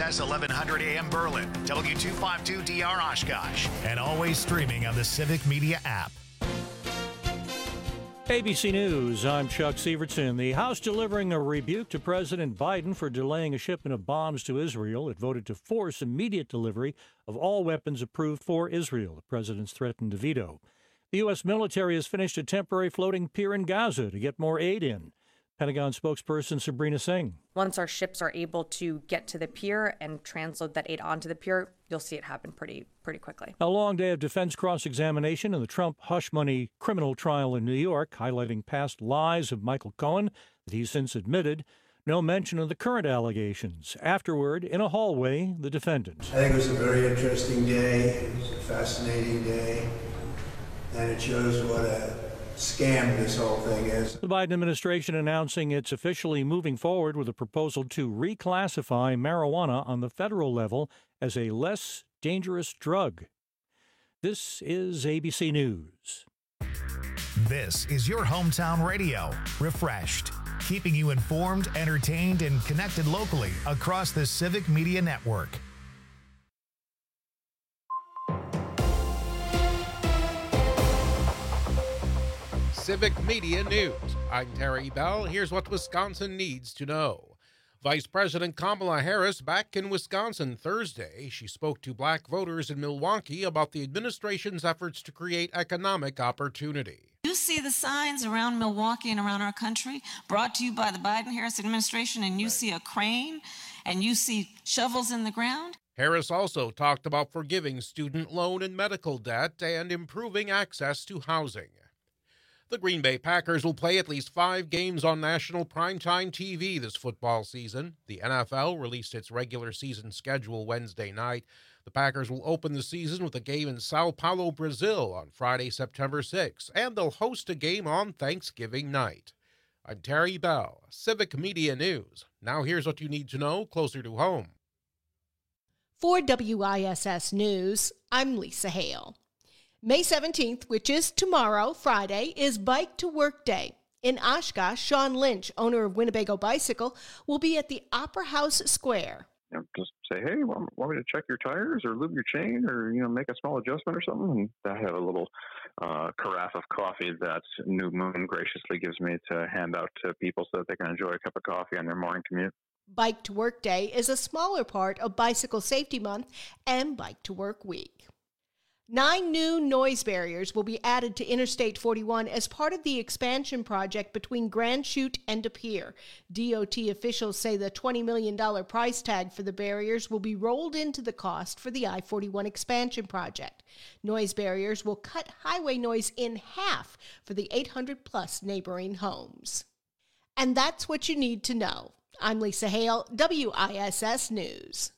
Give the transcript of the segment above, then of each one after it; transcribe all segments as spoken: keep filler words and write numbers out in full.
S eleven hundred A M Berlin, W two fifty-two D R Oshkosh, and always streaming on the Civic Media app. A B C News, I'm Chuck Severson. The House delivering a rebuke to President Biden for delaying a shipment of bombs to Israel. It voted to force immediate delivery of all weapons approved for Israel. The president's threatened to veto. The U S military has finished a temporary floating pier in Gaza to get more aid in. Pentagon spokesperson Sabrina Singh. Once our ships are able to get to the pier and transload that aid onto the pier, you'll see it happen pretty pretty quickly. A long day of defense cross-examination in the Trump hush money criminal trial in New York, highlighting past lies of Michael Cohen that he's since admitted. No mention of the current allegations. Afterward, in a hallway, the defendant. I think it was a very interesting day. It was a fascinating day. And it shows what a scam this whole thing is. The Biden administration announcing it's officially moving forward with a proposal to reclassify marijuana on the federal level as a less dangerous drug. This is A B C News. This is your hometown radio, Refreshed, keeping you informed, entertained, and connected locally across the Civic Media Network. Civic Media News. I'm Terry Bell. Here's what Wisconsin needs to know. Vice President Kamala Harris back in Wisconsin Thursday. She spoke to black voters in Milwaukee about the administration's efforts to create economic opportunity. You see the signs around Milwaukee and around our country brought to you by the Biden-Harris administration, and you see a crane and you see shovels in the ground. Harris also talked about forgiving student loan and medical debt and improving access to housing. The Green Bay Packers will play at least five games on national primetime T V this football season. The N F L released its regular season schedule Wednesday night. The Packers will open the season with a game in Sao Paulo, Brazil on Friday, September sixth, and they'll host a game on Thanksgiving night. I'm Terry Bell, Civic Media News. Now here's what you need to know closer to home. For W I S S News, I'm Lisa Hale. May seventeenth, which is tomorrow, Friday, is Bike to Work Day. In Oshkosh, Sean Lynch, owner of Winnebago Bicycle, will be at the Opera House Square. You know, just say, hey, want, want me to check your tires or lube your chain or, you know, make a small adjustment or something? And I have a little uh, carafe of coffee that New Moon graciously gives me to hand out to people so that they can enjoy a cup of coffee on their morning commute. Bike to Work Day is a smaller part of Bicycle Safety Month and Bike to Work Week. Nine new noise barriers will be added to Interstate forty-one as part of the expansion project between Grand Chute and De Pere. D O T officials say the twenty million dollars price tag for the barriers will be rolled into the cost for the I forty-one expansion project. Noise barriers will cut highway noise in half for the eight hundred plus neighboring homes. And that's what you need to know. I'm Lisa Hale, W I S S News.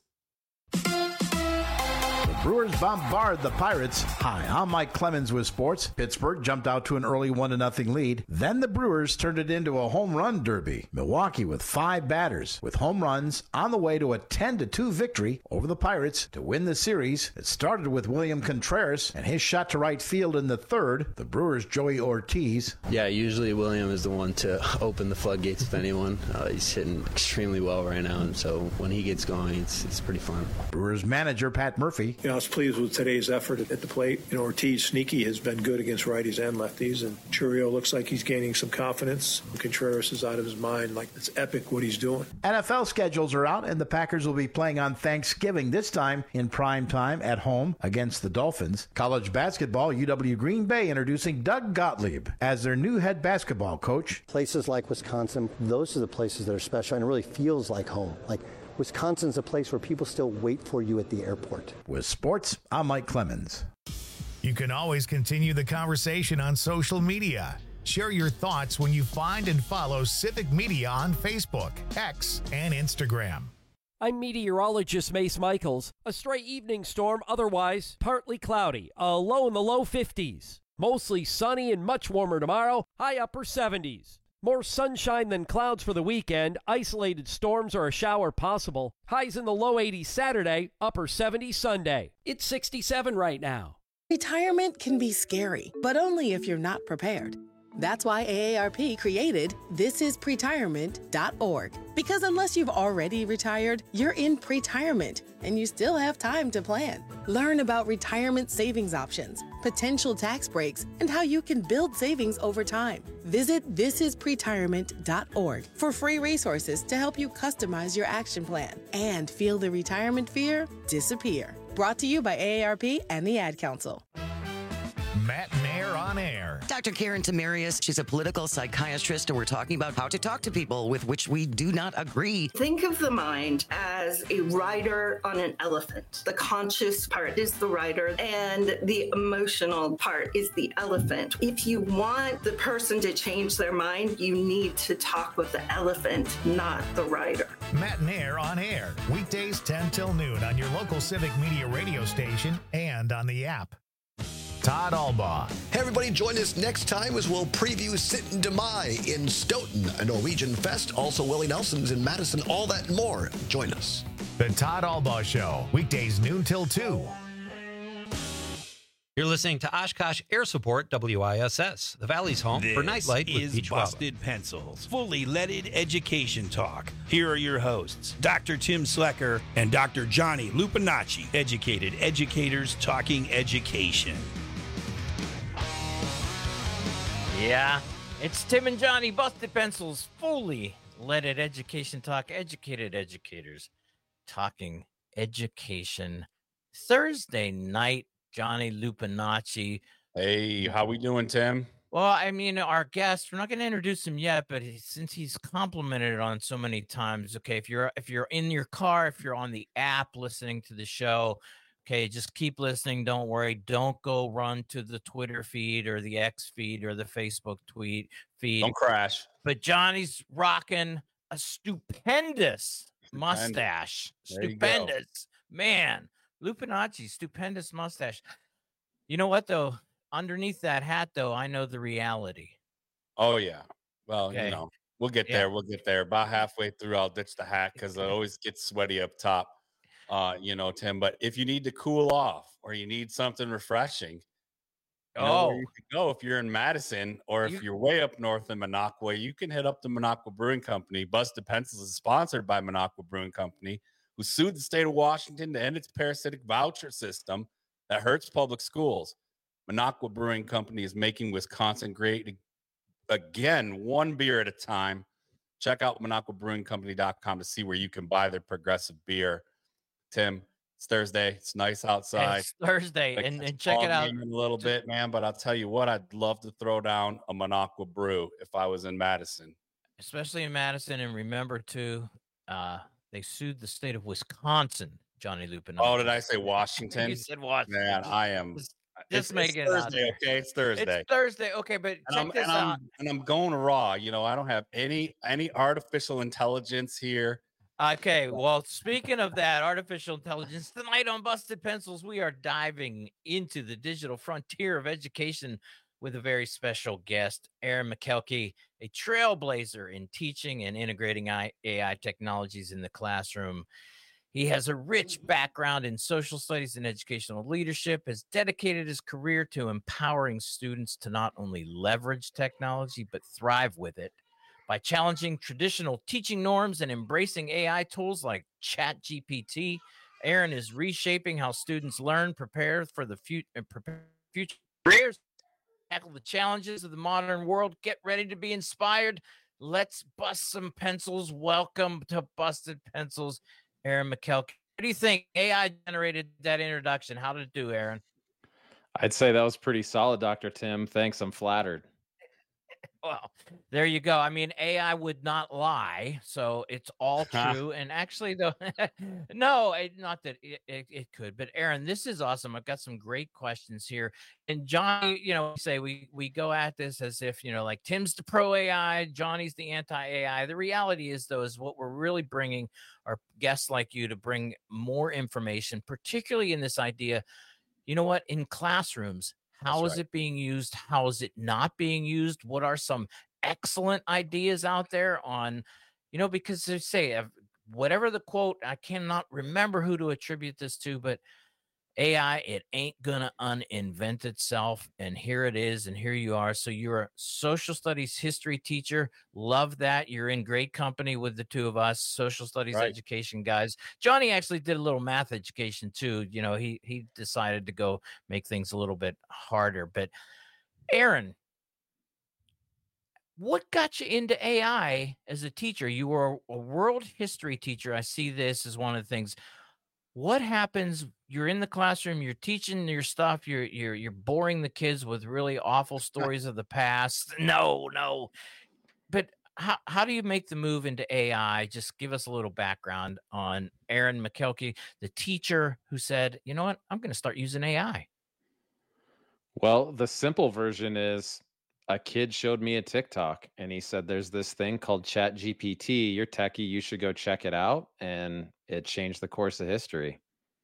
Brewers bombard the Pirates. Hi, I'm Mike Clemens with sports. Pittsburgh jumped out to an early one to nothing lead. Then the Brewers turned it into a home run derby. Milwaukee with five batters with home runs on the way to a ten to two victory over the Pirates to win the series. It started with William Contreras and his shot to right field in the third. The Brewers' Joey Ortiz. Yeah, usually William is the one to open the floodgates with anyone. Uh, he's hitting extremely well right now, and so when he gets going, it's, it's pretty fun. Brewers manager Pat Murphy. You know, I was pleased with today's effort at the plate. You know, Ortiz, sneaky, has been good against righties and lefties, and Churio looks like he's gaining some confidence. Contreras is out of his mind. Like, it's epic what he's doing. N F L schedules are out, and the Packers will be playing on Thanksgiving, this time in prime time at home against the Dolphins. College basketball, U W Green Bay introducing Doug Gottlieb as their new head basketball coach. Places like Wisconsin, those are the places that are special, and it really feels like home. Like, Wisconsin's a place where people still wait for you at the airport. With sports, I'm Mike Clemens. You can always continue the conversation on social media. Share your thoughts when you find and follow Civic Media on Facebook, X, and Instagram. I'm meteorologist Mace Michaels. A stray evening storm, otherwise partly cloudy. A low in the low fifties. Mostly sunny and much warmer tomorrow, high upper seventies. More sunshine than clouds for the weekend. Isolated storms or a shower possible. Highs in the low eighties Saturday, upper seventies Sunday. It's sixty-seven right now. Retirement can be scary, but only if you're not prepared. That's why A A R P created this is pretirement dot org. Because unless you've already retired, you're in pretirement and you still have time to plan. Learn about retirement savings options, potential tax breaks, and how you can build savings over time. Visit this is pretirement dot org for free resources to help you customize your action plan and feel the retirement fear disappear. Brought to you by A A R P and the Ad Council. Matt Nair on air. Doctor Karen Tamarius, she's a political psychiatrist, and we're talking about how to talk to people with which we do not agree. Think of the mind as a rider on an elephant. The conscious part is the rider, and the emotional part is the elephant. If you want the person to change their mind, you need to talk with the elephant, not the rider. Matt Nair on air, weekdays ten till noon on your local Civic Media radio station and on the app. Todd Albaugh. Hey, everybody, join us next time as we'll preview Sitten de Mai in Stoughton, a Norwegian fest. Also, Willie Nelson's in Madison, all that and more. Join us. The Todd Albaugh Show, weekdays noon till two. You're listening to Oshkosh Air Support, W I S S, the Valley's home this for Nightlight with is Beach Busted Wildlife. Pencils, fully leaded education talk. Here are your hosts, Doctor Tim Slecker and Doctor Johnny Lupinacci, educated educators talking education. Yeah, it's Tim and Johnny, Busted Pencils, fully leaded education talk, educated educators talking education. Thursday night, Johnny Lupinacci. Hey, how we doing, Tim? Well, I mean, our guest, we're not going to introduce him yet, but he, since he's complimented it on so many times, okay, if you're if you're in your car, if you're on the app listening to the show, okay, just keep listening. Don't worry. Don't go run to the Twitter feed or the X feed or the Facebook tweet feed. Don't crash. But Johnny's rocking a stupendous mustache. Stupendous. Man, Lupinacci, stupendous mustache. You know what, though? Underneath that hat, though, I know the reality. Oh, yeah. Well, Okay. you know, we'll get Yeah. there. We'll get there. About halfway through, I'll ditch the hat because it always gets sweaty up top, uh, you know, Tim. But if you need to cool off or you need something refreshing, you know where Oh. you can go if you're in Madison or if You- you're way up north in Minocqua, you can hit up the Minocqua Brewing Company. Busted Pencils is sponsored by Minocqua Brewing Company, who sued the state of Washington to end its parasitic voucher system that hurts public schools. Minocqua Brewing Company is making Wisconsin great again, one beer at a time. Check out minocqua brewing company dot com to see where you can buy their progressive beer. Tim, it's Thursday. It's nice outside. It's Thursday, Like, and, it's and check it ball out. game in a little bit, man. But I'll tell you what, I'd love to throw down a Minocqua brew if I was in Madison. Especially in Madison. And remember, too, uh, they sued the state of Wisconsin, Johnny Lupinacci. Oh, did I say Washington? You said Washington. Man, I am. Just, It's, just make it's it out Thursday, there. okay? It's Thursday. It's Thursday. Okay, but and check I'm, this and, out. I'm, and I'm going raw. You know, I don't have any any artificial intelligence here. Okay, well, speaking of that, artificial intelligence, tonight on Busted Pencils, we are diving into the digital frontier of education with a very special guest, Aaron McKelkey, a trailblazer in teaching and integrating A I technologies in the classroom. He has a rich background in social studies and educational leadership, has dedicated his career to empowering students to not only leverage technology, but thrive with it. By challenging traditional teaching norms and embracing A I tools like ChatGPT, Aaron is reshaping how students learn, prepare for the future, prepare future careers, tackle the challenges of the modern world. Get ready to be inspired. Let's bust some pencils. Welcome to Busted Pencils, Aaron McKelkey. What do you think? A I generated that introduction. How did it do, Aaron? I'd say that was pretty solid, Doctor Tim. Thanks. I'm flattered. Well, there you go. I mean, A I would not lie, so it's all true. And actually, though, no, it, not that it, it, it could. But Aaron, this is awesome. I've got some great questions here. And Johnny, you know, say we we go at this as if, you know, like Tim's the pro A I, Johnny's the anti A I. The reality is, though, is what we're really bringing are guests like you to bring more information, particularly in this idea. You know what? In classrooms. How That's is right. it being used? How is it not being used? What are some excellent ideas out there on, you know, because they say, uh, whatever the quote, I cannot remember who to attribute this to, but A I, it ain't gonna uninvent itself. And here it is, and here you are. So you're a social studies history teacher. Love that. You're in great company with the two of us, social studies Right. education guys. Johnny actually did a little math education too. You know, he he decided to go make things a little bit harder. But Aaron, what got you into A I as a teacher? You were a world history teacher. I see this as one of the things. What happens? You're in the classroom, you're teaching your stuff, you're you're you're boring the kids with really awful stories of the past. No, no. But how how do you make the move into A I? Just give us a little background on Aaron McKelkey, the teacher who said, "You know what? I'm going to start using A I." Well, the simple version is a kid showed me a TikTok and he said, there's this thing called Chat G P T. You're techie. You should go check it out. And it changed the course of history.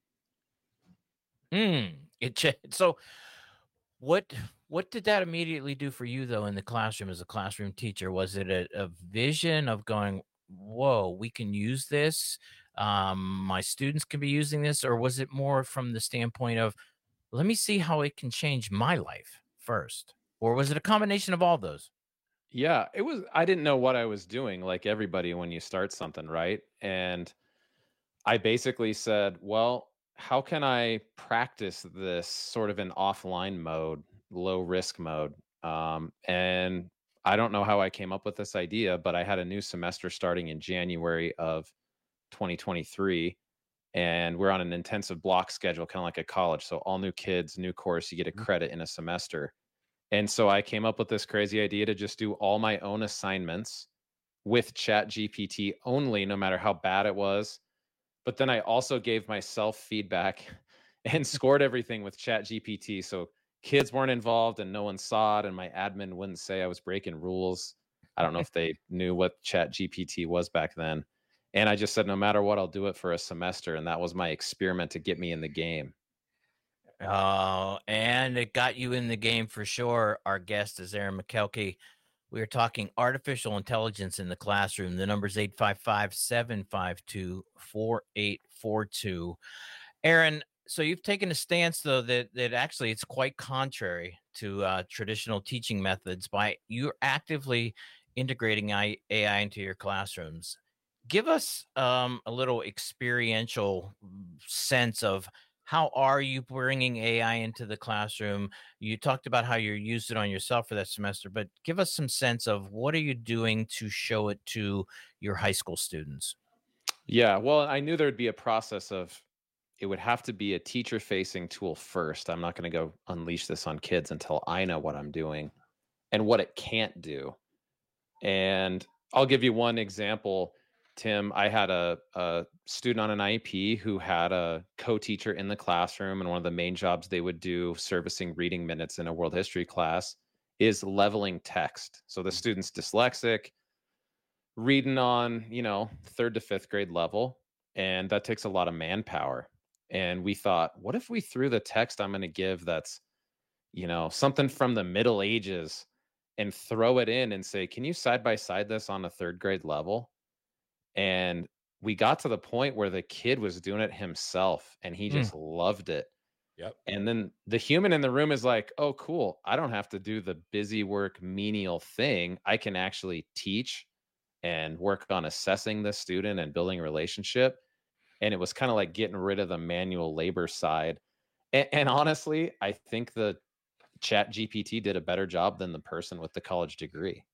Mm, it cha- so what what did that immediately do for you though in the classroom as a classroom teacher? Was it a, a vision of going, whoa, we can use this? Um, my students can be using this, or was it more from the standpoint of let me see how it can change my life first? Or was it a combination of all those? Yeah, it was. I didn't know what I was doing, like everybody when you start something, right? And I basically said, well, how can I practice this sort of in offline mode, low risk mode? Um, and I don't know how I came up with this idea, but I had a new semester starting in January of twenty twenty-three. And we're on an intensive block schedule, kind of like a college. So all new kids, new course, you get a credit in a semester. And so I came up with this crazy idea to just do all my own assignments with Chat G P T only, no matter how bad it was. But then I also gave myself feedback and scored everything with Chat G P T. So kids weren't involved and no one saw it. And my admin wouldn't say I was breaking rules. I don't know if they knew what Chat G P T was back then. And I just said, no matter what, I'll do it for a semester. And that was my experiment to get me in the game. Oh, and it got you in the game for sure. Our guest is Aaron McKelkey. We are talking artificial intelligence in the classroom. The number is eight five five, seven five two, four eight four two. Aaron, so you've taken a stance, though, that, that actually it's quite contrary to uh, traditional teaching methods by you're actively integrating A I into your classrooms. Give us um, a little experiential sense of how are you bringing A I into the classroom? You talked about how you used it on yourself for that semester, but give us some sense of what are you doing to show it to your high school students? Yeah, well, I knew there'd be a process of it would have to be a teacher-facing tool first. I'm not going to go unleash this on kids until I know what I'm doing and what it can't do. And I'll give you one example. Tim, I had a, a student on an I E P who had a co-teacher in the classroom, and one of the main jobs they would do servicing reading minutes in a world history class is leveling text. So the student's dyslexic, reading on, you know, third to fifth grade level, and that takes a lot of manpower. And we thought, what if we threw the text I'm going to give that's, you know, something from the Middle Ages and throw it in and say, can you side by side this on a third grade level? And we got to the point where the kid was doing it himself and he just mm. loved it. Yep. And then the human in the room is like, oh, cool. I don't have to do the busy work menial thing. I can actually teach and work on assessing the student and building a relationship. And it was kind of like getting rid of the manual labor side. And, and honestly, I think the Chat G P T did a better job than the person with the college degree.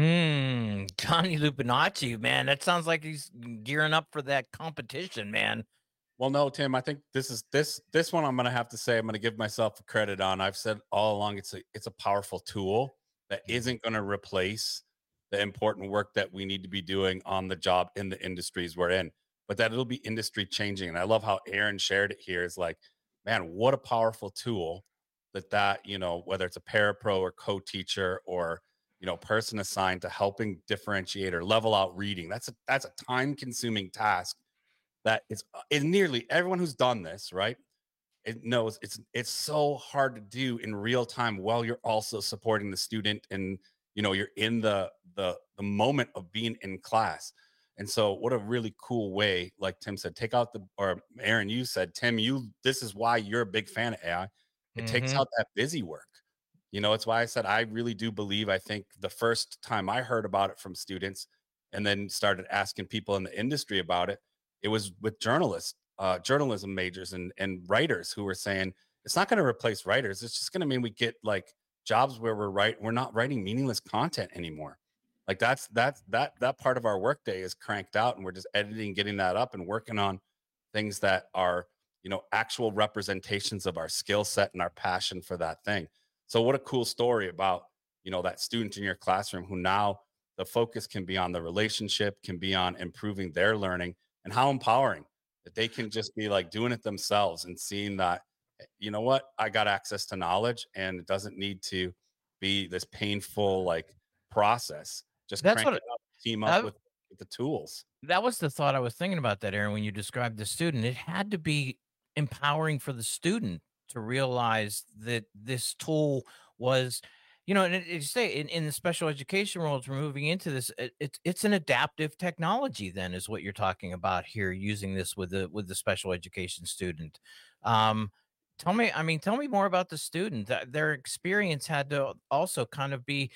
Mm, Johnny Lupinacci, man, that sounds like he's gearing up for that competition, man. Well, no, Tim, I think this is this this one I'm going to have to say I'm going to give myself a credit on. I've said all along it's a it's a powerful tool that isn't going to replace the important work that we need to be doing on the job in the industries we're in, but that it'll be industry changing. And I love how Aaron shared it here. Is like, man, what a powerful tool that that, you know, whether it's a parapro or co-teacher or you know, person assigned to helping differentiate or level out reading. That's a that's a time-consuming task that is is nearly everyone who's done this, right? It knows it's it's so hard to do in real time while you're also supporting the student and you know you're in the the the moment of being in class. And so what a really cool way, like Tim said, take out the, or Aaron, you said, Tim, you, this is why you're a big fan of A I. It mm-hmm. takes out that busy work. You know, it's why I said, I really do believe, I think the first time I heard about it from students and then started asking people in the industry about it, it was with journalists, uh, journalism majors and, and writers who were saying, it's not going to replace writers. It's just going to mean we get like jobs where we're right. We're not writing meaningless content anymore. Like that's, that's, that, that part of our workday is cranked out and we're just editing, getting that up and working on things that are, you know, actual representations of our skill set and our passion for that thing. So what a cool story about, you know, that student in your classroom who now the focus can be on the relationship, can be on improving their learning, and how empowering that they can just be like doing it themselves and seeing that, you know what, I got access to knowledge and it doesn't need to be this painful like process. Just That's crank what it up, team up I, with, with the tools. That was the thought I was thinking about that, Aaron, when you described the student. It had to be empowering for the student to realize that this tool was, you know, and it, it say in, in the special education world, we're moving into this. It, it, it's an adaptive technology. Then is what you're talking about here, using this with the with the special education student. Um, tell me, I mean, tell me more about the student. Their experience had to also kind of be.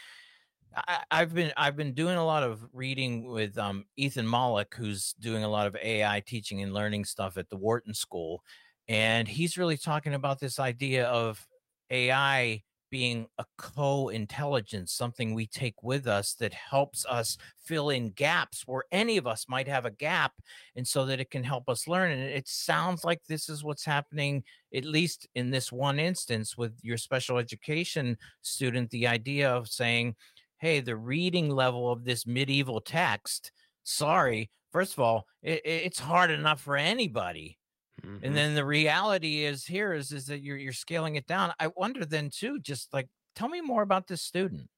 I, I've been I've been doing a lot of reading with um, Ethan Mollick, who's doing a lot of A I teaching and learning stuff at the Wharton School. And he's really talking about this idea of A I being a co-intelligence, something we take with us that helps us fill in gaps where any of us might have a gap, and so that it can help us learn. And it sounds like this is what's happening, at least in this one instance with your special education student, the idea of saying, hey, the reading level of this medieval text, sorry, first of all, it, it's hard enough for anybody. Mm-hmm. And then the reality is here is, is that you're, you're scaling it down. I wonder then too, just like, tell me more about this student.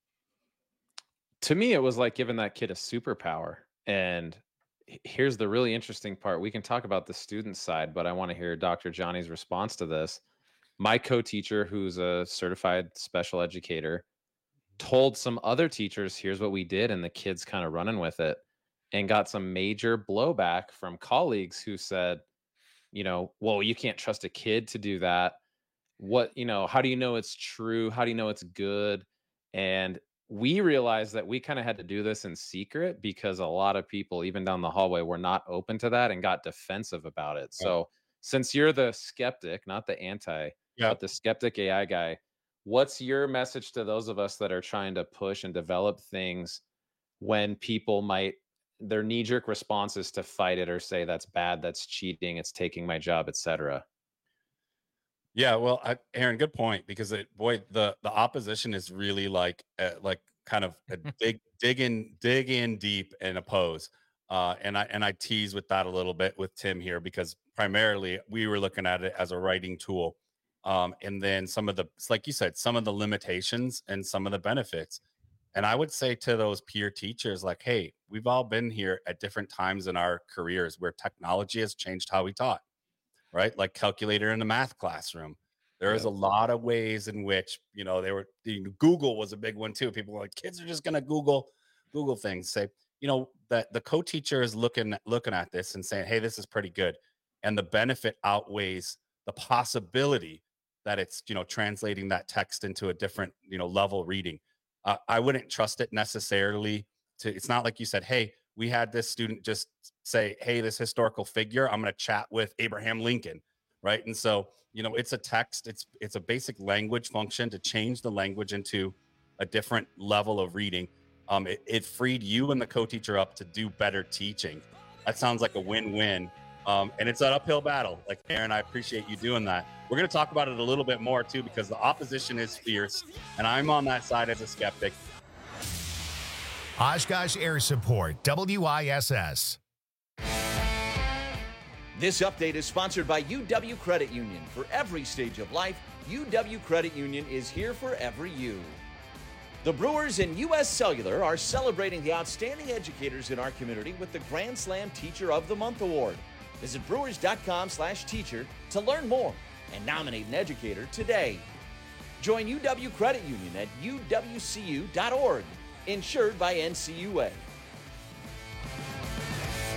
To me, it was like giving that kid a superpower. And here's the really interesting part. We can talk about the student side, but I want to hear Doctor Johnny's response to this. My co-teacher, who's a certified special educator, told some other teachers, here's what we did. And the kids kind of running with it and got some major blowback from colleagues who said, you know, well, you can't trust a kid to do that. What, you know, how do you know it's true? How do you know it's good? And we realized that we kind of had to do this in secret because a lot of people, even down the hallway, were not open to that and got defensive about it. So yeah. Since you're the skeptic, not the anti, yeah. but the skeptic A I guy, what's your message to those of us that are trying to push and develop things when people might, their knee-jerk response is to fight it or say that's bad, that's cheating, it's taking my job, et cetera? Yeah, well, I, Aaron, good point, because it, boy, the the opposition is really like uh, like kind of a dig dig in dig in deep and oppose. Uh, and I and I tease with that a little bit with Tim here, because primarily we were looking at it as a writing tool, um, and then some of the, like you said, some of the limitations and some of the benefits. And I would say to those peer teachers, like, hey, we've all been here at different times in our careers where technology has changed how we taught, right? Like calculator in the math classroom. There is a lot of ways in which, you know, they were, Google was a big one too. People were like, kids are just going to Google, Google things. Say, you know, that the co-teacher is looking, looking at this and saying, hey, this is pretty good. And the benefit outweighs the possibility that it's, you know, translating that text into a different, you know, level reading. Uh, I wouldn't trust it necessarily to, it's not like you said, hey, we had this student just say, hey, this historical figure, I'm going to chat with Abraham Lincoln, right? And so, you know, it's a text, it's it's a basic language function to change the language into a different level of reading. Um, it, it freed you and the co-teacher up to do better teaching. That sounds like a win-win. Um, and it's an uphill battle. Like, Aaron, I appreciate you doing that. We're going to talk about it a little bit more, too, because the opposition is fierce, and I'm on that side as a skeptic. Oshkosh Air Support, W I S S. This update is sponsored by U W Credit Union. For every stage of life, U W Credit Union is here for every you. The Brewers and U S Cellular are celebrating the outstanding educators in our community with the Grand Slam Teacher of the Month Award. Visit brewers.com slash teacher to learn more and nominate an educator today. Join U W Credit Union at U W C U dot org, insured by N C U A.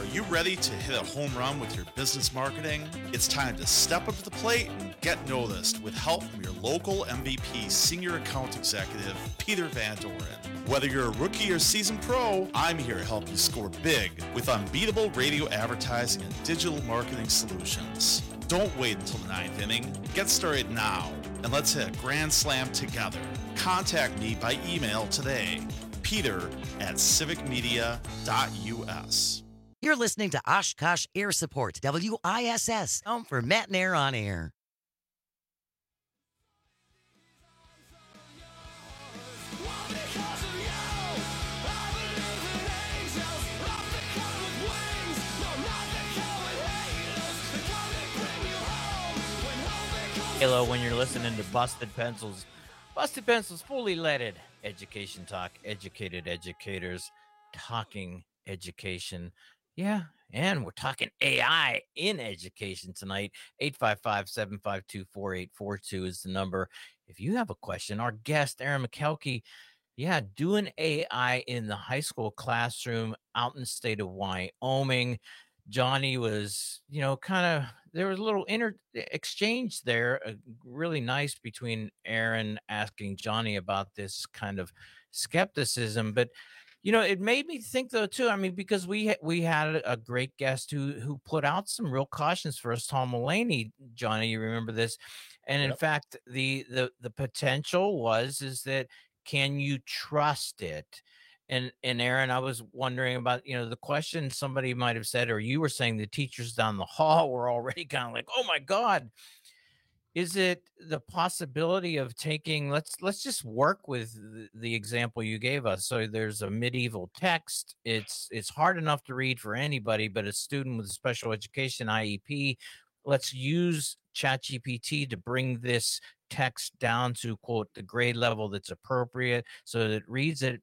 you ready to hit a home run with your business marketing? It's time to step up to the plate and get noticed with help from your local M V P Senior Account Executive, Peter Van Doren. Whether you're a rookie or seasoned pro, I'm here to help you score big with unbeatable radio advertising and digital marketing solutions. Don't wait until the ninth inning. Get started now, and let's hit a grand slam together. Contact me by email today, peter at civic media dot u s. You're listening to Oshkosh Air Support, W I S S, home for Matt and Air on Air. Hello, when you're listening to Busted Pencils. Busted Pencils, fully leaded education talk, educated educators talking education. Yeah, and we're talking A I in education tonight. eight five five, seven five two, four eight four two is the number. If you have a question, our guest, Aaron McKelkey, yeah, doing A I in the high school classroom out in the state of Wyoming. Johnny was, you know, kind of, there was a little inter exchange there, uh, really nice between Aaron asking Johnny about this kind of skepticism. But, you know, it made me think, though, too, I mean, because we, we had a great guest who, who put out some real cautions for us, Tom Mulaney, Johnny, you remember this? And in Yep. fact, the, the, the potential was, is that, can you trust it? And and Aaron, I was wondering about, you know, the question somebody might have said, or you were saying the teachers down the hall were already kind of like, oh my God, is it the possibility of taking, let's let's just work with the, the example you gave us. So there's a medieval text. It's it's hard enough to read for anybody, but a student with a special education I E P, let's use ChatGPT to bring this text down to, quote, the grade level that's appropriate so that it reads it.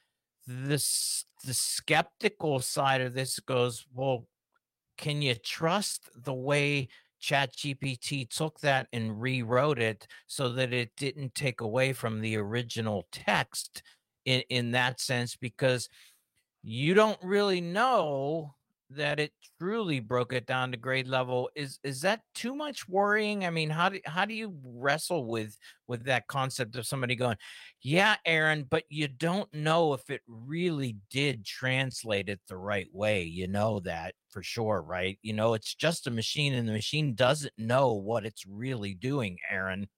This the skeptical side of this goes, well, can you trust the way ChatGPT took that and rewrote it so that it didn't take away from the original text in, in that sense? Because you don't really know that it truly broke it down to grade level. Is is that too much worrying? I mean, how do how do you wrestle with with that concept of somebody going, yeah, Aaron, but you don't know if it really did translate it the right way. You know that for sure, right? You know, it's just a machine, and the machine doesn't know what it's really doing, Aaron.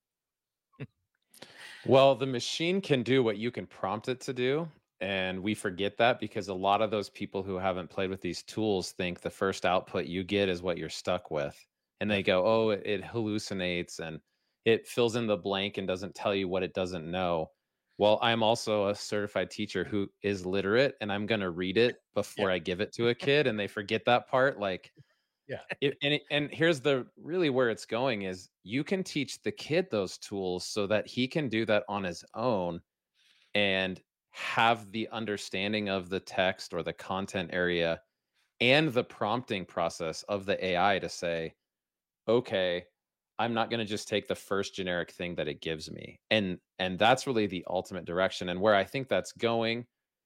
Well, the machine can do what you can prompt it to do. And we forget that because a lot of those people who haven't played with these tools think the first output you get is what you're stuck with. And they go, oh, it, it hallucinates and it fills in the blank and doesn't tell you what it doesn't know. Well, I'm also a certified teacher who is literate, and I'm going to read it before Yeah. I give it to a kid. And they forget that part. Like, Yeah. it, and, it, and here's the really where it's going is you can teach the kid those tools so that he can do that on his own and have the understanding of the text or the content area and the prompting process of the A I to say, okay, I'm not going to just take the first generic thing that it gives me. And and that's really the ultimate direction. And where I think that's going,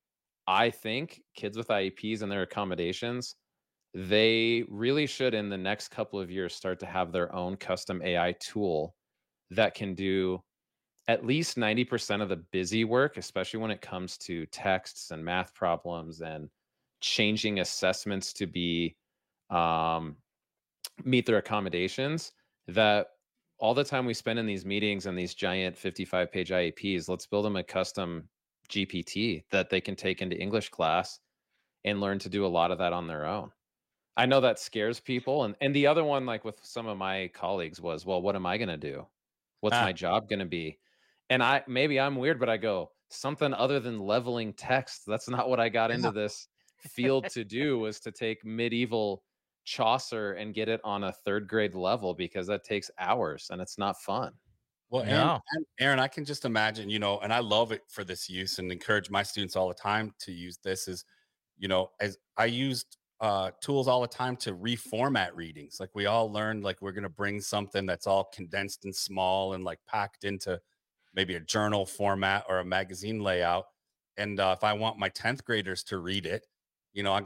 I think kids with I E Ps and their accommodations, they really should in the next couple of years start to have their own custom A I tool that can do at least ninety percent of the busy work, especially when it comes to texts and math problems and changing assessments to be um, meet their accommodations, that all the time we spend in these meetings and these giant fifty-five page I E Ps, let's build them a custom G P T that they can take into English class and learn to do a lot of that on their own. I know that scares people. And, and the other one, like with some of my colleagues was, well, what am I going to do? What's Ah. my job going to be? And I, maybe I'm weird, but I go, something other than leveling text. That's not what I got into this field to do, was to take medieval Chaucer and get it on a third grade level, because that takes hours and it's not fun. Well, Aaron, No. Aaron- Aaron, I can just imagine, you know, and I love it for this use and encourage my students all the time to use this is, you know, as I used uh, tools all the time to reformat readings. Like we all learned, like we're going to bring something that's all condensed and small and like packed into maybe a journal format or a magazine layout. And uh, if I want my tenth graders to read it, you know, I got to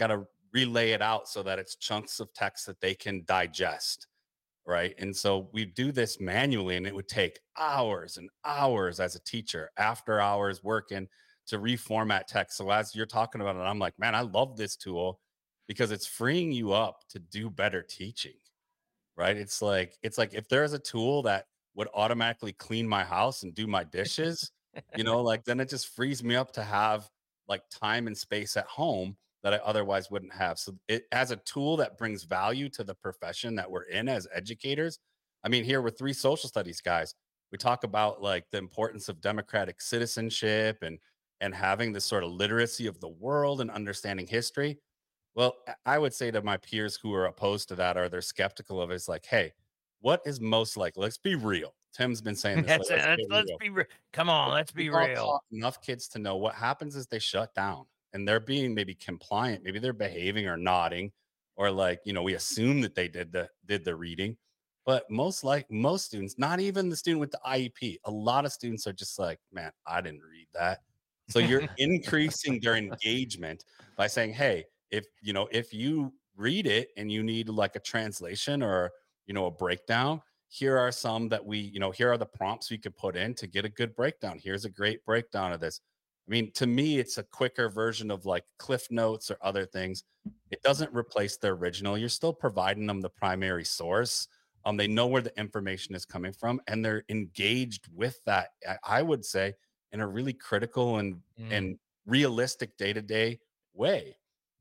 relay it out so that it's chunks of text that they can digest. Right. And so we do this manually, and it would take hours and hours as a teacher, after hours working to reformat text. So as you're talking about it, I'm like, man, I love this tool because it's freeing you up to do better teaching. Right. It's like, it's like if there's a tool that would automatically clean my house and do my dishes, you know, like then it just frees me up to have like time and space at home that I otherwise wouldn't have. So it as a tool that brings value to the profession that we're in as educators. I mean, here we're three social studies guys. We talk about like the importance of democratic citizenship and and having this sort of literacy of the world and understanding history. Well, I would say to my peers who are opposed to that or they're skeptical of it, it's like, hey, what is most likely? Let's be real. Tim's been saying this. Let's, like, let's, let's be real. Come on, let's be real. Enough kids to know what happens is they shut down. And they're being maybe compliant, maybe they're behaving or nodding, or like, you know, we assume that they did the did the reading. But most like most students, not even the student with the I E P, a lot of students are just like, man, I didn't read that. So you're increasing their engagement by saying, hey, if you know, if you read it and you need like a translation or, you know, a breakdown, here are some that we, you know, here are the prompts we could put in to get a good breakdown. Here's a great breakdown of this. I mean, to me, it's a quicker version of like Cliff Notes or other things. It doesn't replace the original. You're still providing them the primary source. Um, they know where the information is coming from, and they're engaged with that, I would say, in a really critical and, mm. and realistic day-to-day way.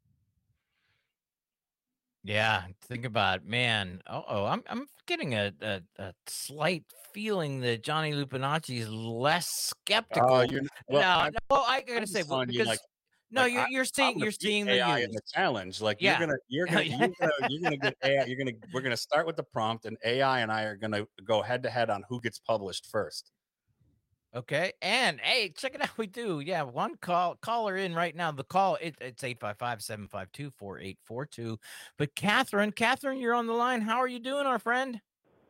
Yeah, think about it, man. Uh-oh, I'm I'm getting a, a, a slight feeling that Johnny Lupinacci is less skeptical. Uh, you're, well, no, I'm, no, well, I gotta say, well, because you, like, like no, you're I, you're seeing you're seeing the A I in the challenge. Like yeah. you're gonna you're gonna you're gonna you're gonna get A I. You're gonna we're gonna start with the prompt, and A I and I are gonna go head to head on who gets published first. Okay, and hey, check it out. We do, yeah. One call caller in right now. The call it, it's eight five five, seven five two, four eight four two. But Catherine, Catherine, you're on the line. How are you doing, our friend?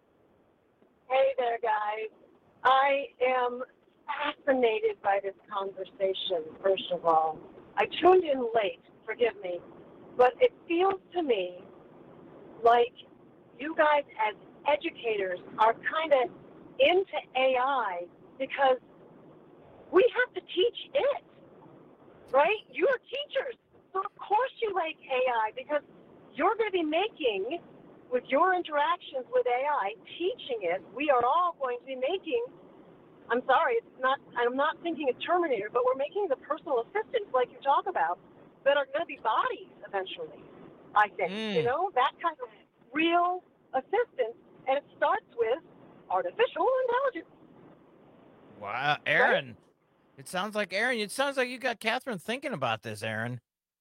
Hey there, guys. I am fascinated by this conversation. First of all, I tuned in late. Forgive me, but it feels to me like you guys, as educators, are kind of into A I. Because we have to teach it, right? You're teachers, so of course you like A I because you're going to be making, with your interactions with A I, teaching it, we are all going to be making, I'm sorry, it's not, I'm not thinking of Terminator, but we're making the personal assistants like you talk about that are going to be bodies eventually, I think. Mm. You know, that kind of real assistance, and it starts with artificial intelligence. Wow, Aaron. It sounds like Aaron. It sounds like you got Catherine thinking about this, Aaron.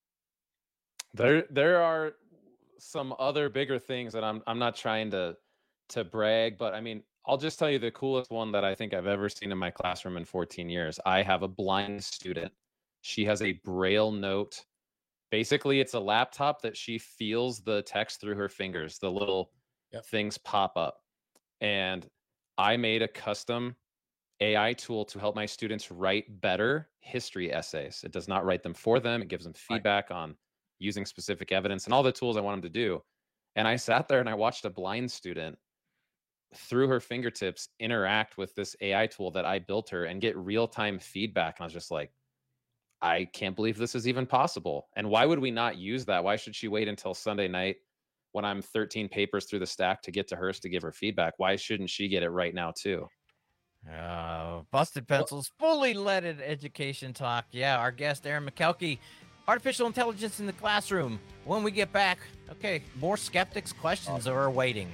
There, there are some other bigger things that I'm, I'm not trying to, to brag, but I mean, I'll just tell you the coolest one that I think I've ever seen in my classroom in fourteen years. I have a blind student. She has a Braille note. Basically, it's a laptop that she feels the text through her fingers. The little yep. things pop up, and I made a custom A I tool to help my students write better history essays. It does not write them for them. It gives them feedback right. on using specific evidence and all the tools I want them to do. And I sat there and I watched a blind student through her fingertips interact with this A I tool that I built her and get real-time feedback. And I was just like, I can't believe this is even possible. And why would we not use that? Why should she wait until Sunday night when I'm thirteen papers through the stack to get to hers to give her feedback? Why shouldn't she get it right now too? Uh, Busted Pencils, fully leaded education talk. Yeah, our guest, Aaron Michalke, artificial intelligence in the classroom. When we get back, okay, more skeptics' questions are awaiting.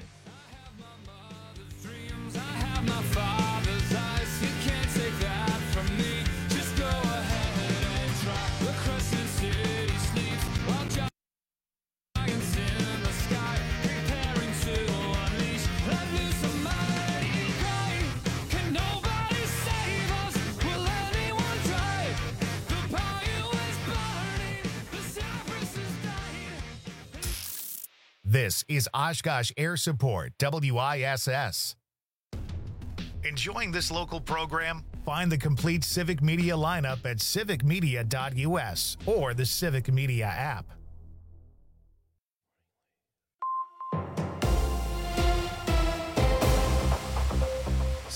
This is Oshkosh Air Support, W I S S. Enjoying this local program? Find the complete Civic Media lineup at civic media dot U S or the Civic Media app.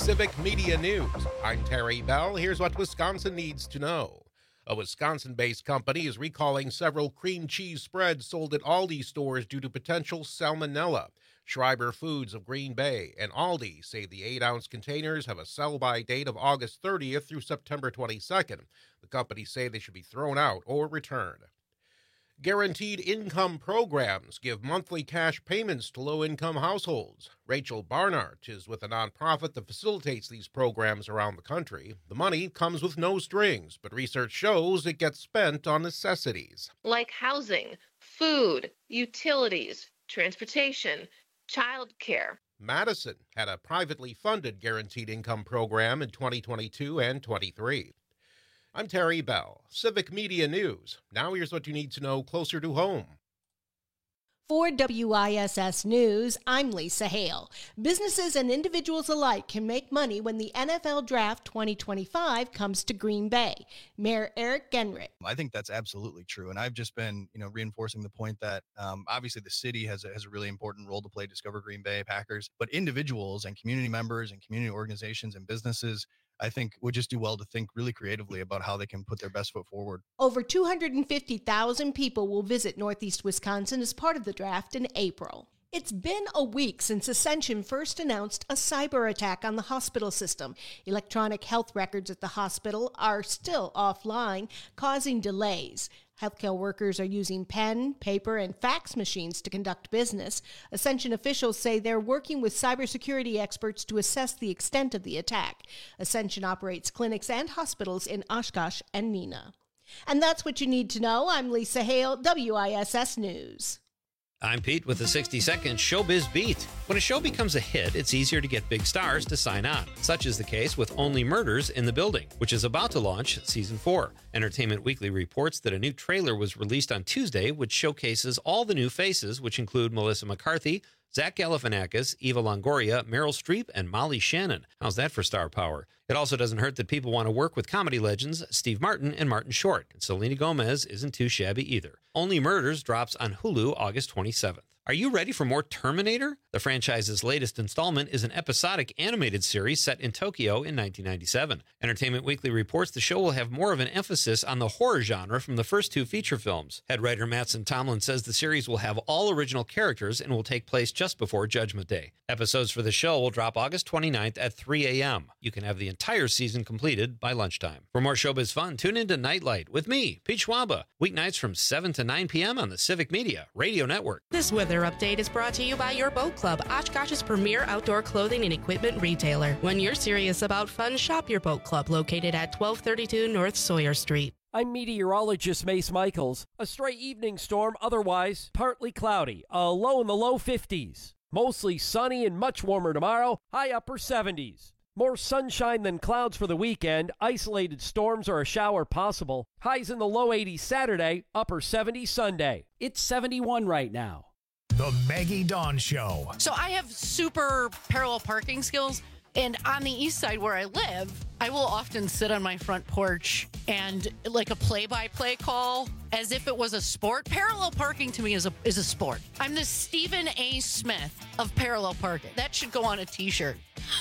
Civic Media News. I'm Terry Bell. Here's what Wisconsin needs to know. A Wisconsin-based company is recalling several cream cheese spreads sold at Aldi stores due to potential salmonella. Schreiber Foods of Green Bay and Aldi say the eight-ounce containers have a sell-by date of August thirtieth through September twenty-second. The companies say they should be thrown out or returned. Guaranteed income programs give monthly cash payments to low-income households. Rachel Barnart is with a nonprofit that facilitates these programs around the country. The money comes with no strings, but research shows it gets spent on necessities. Like housing, food, utilities, transportation, childcare. Madison had a privately funded guaranteed income program in twenty twenty-two and twenty-three. I'm Terry Bell, Civic Media News. Now here's what you need to know closer to home. For W I S S News, I'm Lisa Hale. Businesses and individuals alike can make money when the N F L Draft twenty twenty-five comes to Green Bay. Mayor Eric Genrich. I think that's absolutely true. And I've just been, you know, reinforcing the point that um, obviously the city has a, has a really important role to play, Discover Green Bay Packers, but individuals and community members and community organizations and businesses, I think, would just do well to think really creatively about how they can put their best foot forward. Over two hundred fifty thousand people will visit Northeast Wisconsin as part of the draft in April. It's been a week since Ascension first announced a cyber attack on the hospital system. Electronic health records at the hospital are still offline, causing delays. Healthcare workers are using pen, paper, and fax machines to conduct business. Ascension officials say they're working with cybersecurity experts to assess the extent of the attack. Ascension operates clinics and hospitals in Oshkosh and Neenah. And that's what you need to know. I'm Lisa Hale, W I S S News. I'm Pete with the sixty second Showbiz Beat. When a show becomes a hit, it's easier to get big stars to sign on. Such is the case with Only Murders in the Building, which is about to launch season four. Entertainment Weekly reports that a new trailer was released on Tuesday, which showcases all the new faces, which include Melissa McCarthy, Zach Galifianakis, Eva Longoria, Meryl Streep, and Molly Shannon. How's that for star power? It also doesn't hurt that people want to work with comedy legends Steve Martin and Martin Short. And Selena Gomez isn't too shabby either. Only Murders drops on Hulu August twenty-seventh. Are you ready for more Terminator? The franchise's latest installment is an episodic animated series set in Tokyo in nineteen ninety-seven. Entertainment Weekly reports the show will have more of an emphasis on the horror genre from the first two feature films. Head writer Mattson Tomlin says the series will have all original characters and will take place just before Judgment Day. Episodes for the show will drop August twenty-ninth at three a.m. You can have the entire season completed by lunchtime. For more showbiz fun, tune into Nightlight with me, Pete Schwaba, weeknights from seven to nine p.m. on the Civic Media Radio Network. This weather update is brought to you by Your Boat Club, Oshkosh's premier outdoor clothing and equipment retailer. When you're serious about fun, shop Your Boat Club, located at twelve thirty-two North Sawyer Street. I'm meteorologist Mace Michaels. A stray evening storm, otherwise partly cloudy, a low in the low fifties. Mostly sunny and much warmer tomorrow, high upper seventies. More sunshine than clouds for the weekend. Isolated storms or a shower possible. Highs in the low eighties Saturday, upper seventies Sunday. It's seventy-one right now. The Maggie Dawn Show. So I have super parallel parking skills, and on the east side where I live, I will often sit on my front porch and like a play-by-play call as if it was a sport. Parallel parking to me is a is a sport. I'm the Stephen A. Smith of parallel parking. That should go on a t-shirt.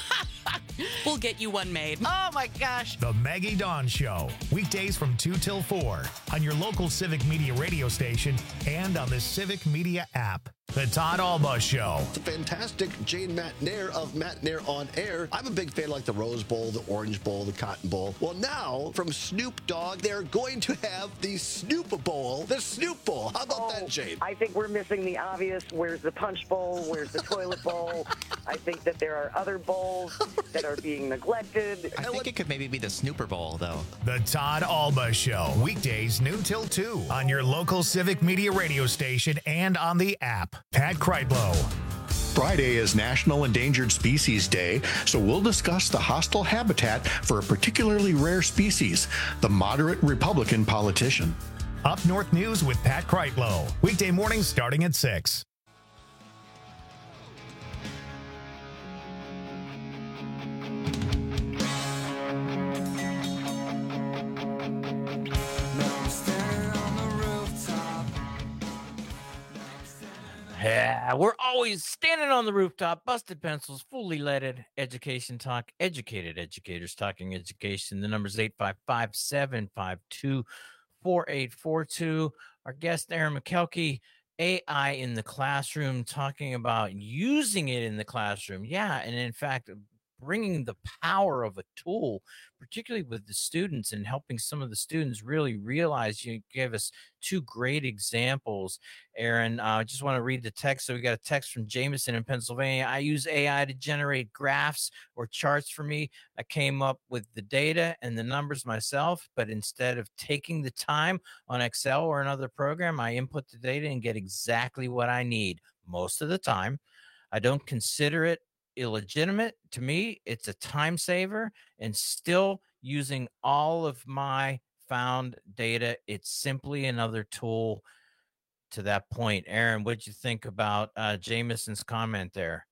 We'll get you one made. Oh my gosh. The Maggie Dawn Show. Weekdays from two till four on your local Civic Media radio station and on the Civic Media app. The Todd Alba Show. The fantastic Jane McNair of McNair on Air. I'm a big fan of like the Rose Bowl, the Orange Bowl, the Cotton Bowl. Well, now from Snoop Dogg, they're going to have the Snoop Bowl, the Snoop Bowl. How about oh, that, Jane? I think we're missing the obvious. Where's the Punch Bowl? Where's the Toilet Bowl? I think that there are other bowls that are being neglected. I think it could maybe be the Snooper Bowl, though. The Todd Alba Show. Weekdays noon till two on your local Civic Media radio station and on the app. Pat Kreitlow. Friday is National Endangered Species Day, so we'll discuss the hostile habitat for a particularly rare species, the moderate Republican politician. Up North News with Pat Kreitlow. Weekday mornings starting at six. Yeah, we're always, standing on the rooftop, busted pencils, fully leaded education talk, educated educators talking education. The number is eight five five, seven five two, four eight four two. Our guest, Aaron McKelkey, A I in the classroom, talking about using it in the classroom. Yeah, and in fact, bringing the power of a tool, particularly with the students, and helping some of the students really realize. You gave us two great examples, Aaron. I uh, just want to read the text. So we got a text from Jameson in Pennsylvania. I use A I to generate graphs or charts for me. I came up with the data and the numbers myself, but instead of taking the time on Excel or another program, I input the data and get exactly what I need most of the time. I don't consider it illegitimate. To me, it's a time saver, and still using all of my found data, it's simply another tool. To that point, Aaron, what'd you think about uh, Jameson's comment there?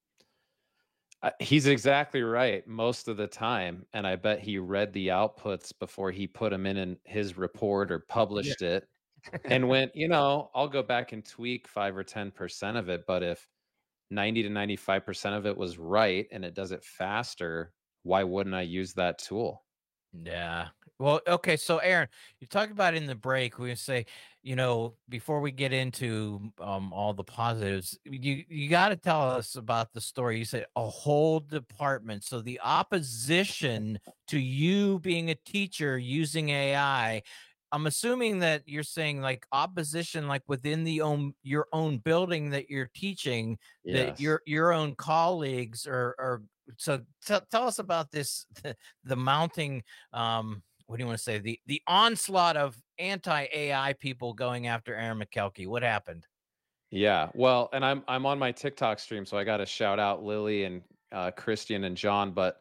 Uh, he's exactly right most of the time, and I bet he read the outputs before he put them in, in his report or published yeah. it, and went, you know, I'll go back and tweak five or ten percent of it, but if ninety to ninety-five percent of it was right and it does it faster, why wouldn't I use that tool? Yeah. Well, okay. So Aaron, you talked about in the break, we say, you know, before we get into um, all the positives, you, you got to tell us about the story. You said a whole department. So the opposition to you being a teacher using A I, I'm assuming that you're saying like opposition, like within the own your own building that you're teaching, yes. that your your own colleagues are. are so t- tell us about this, the, the mounting. Um, what do you want to say? The the onslaught of anti-A I people going after Aaron McKelkey. What happened? Yeah, well, and I'm I'm on my TikTok stream, so I got to shout out Lily and uh, Christian and John, but.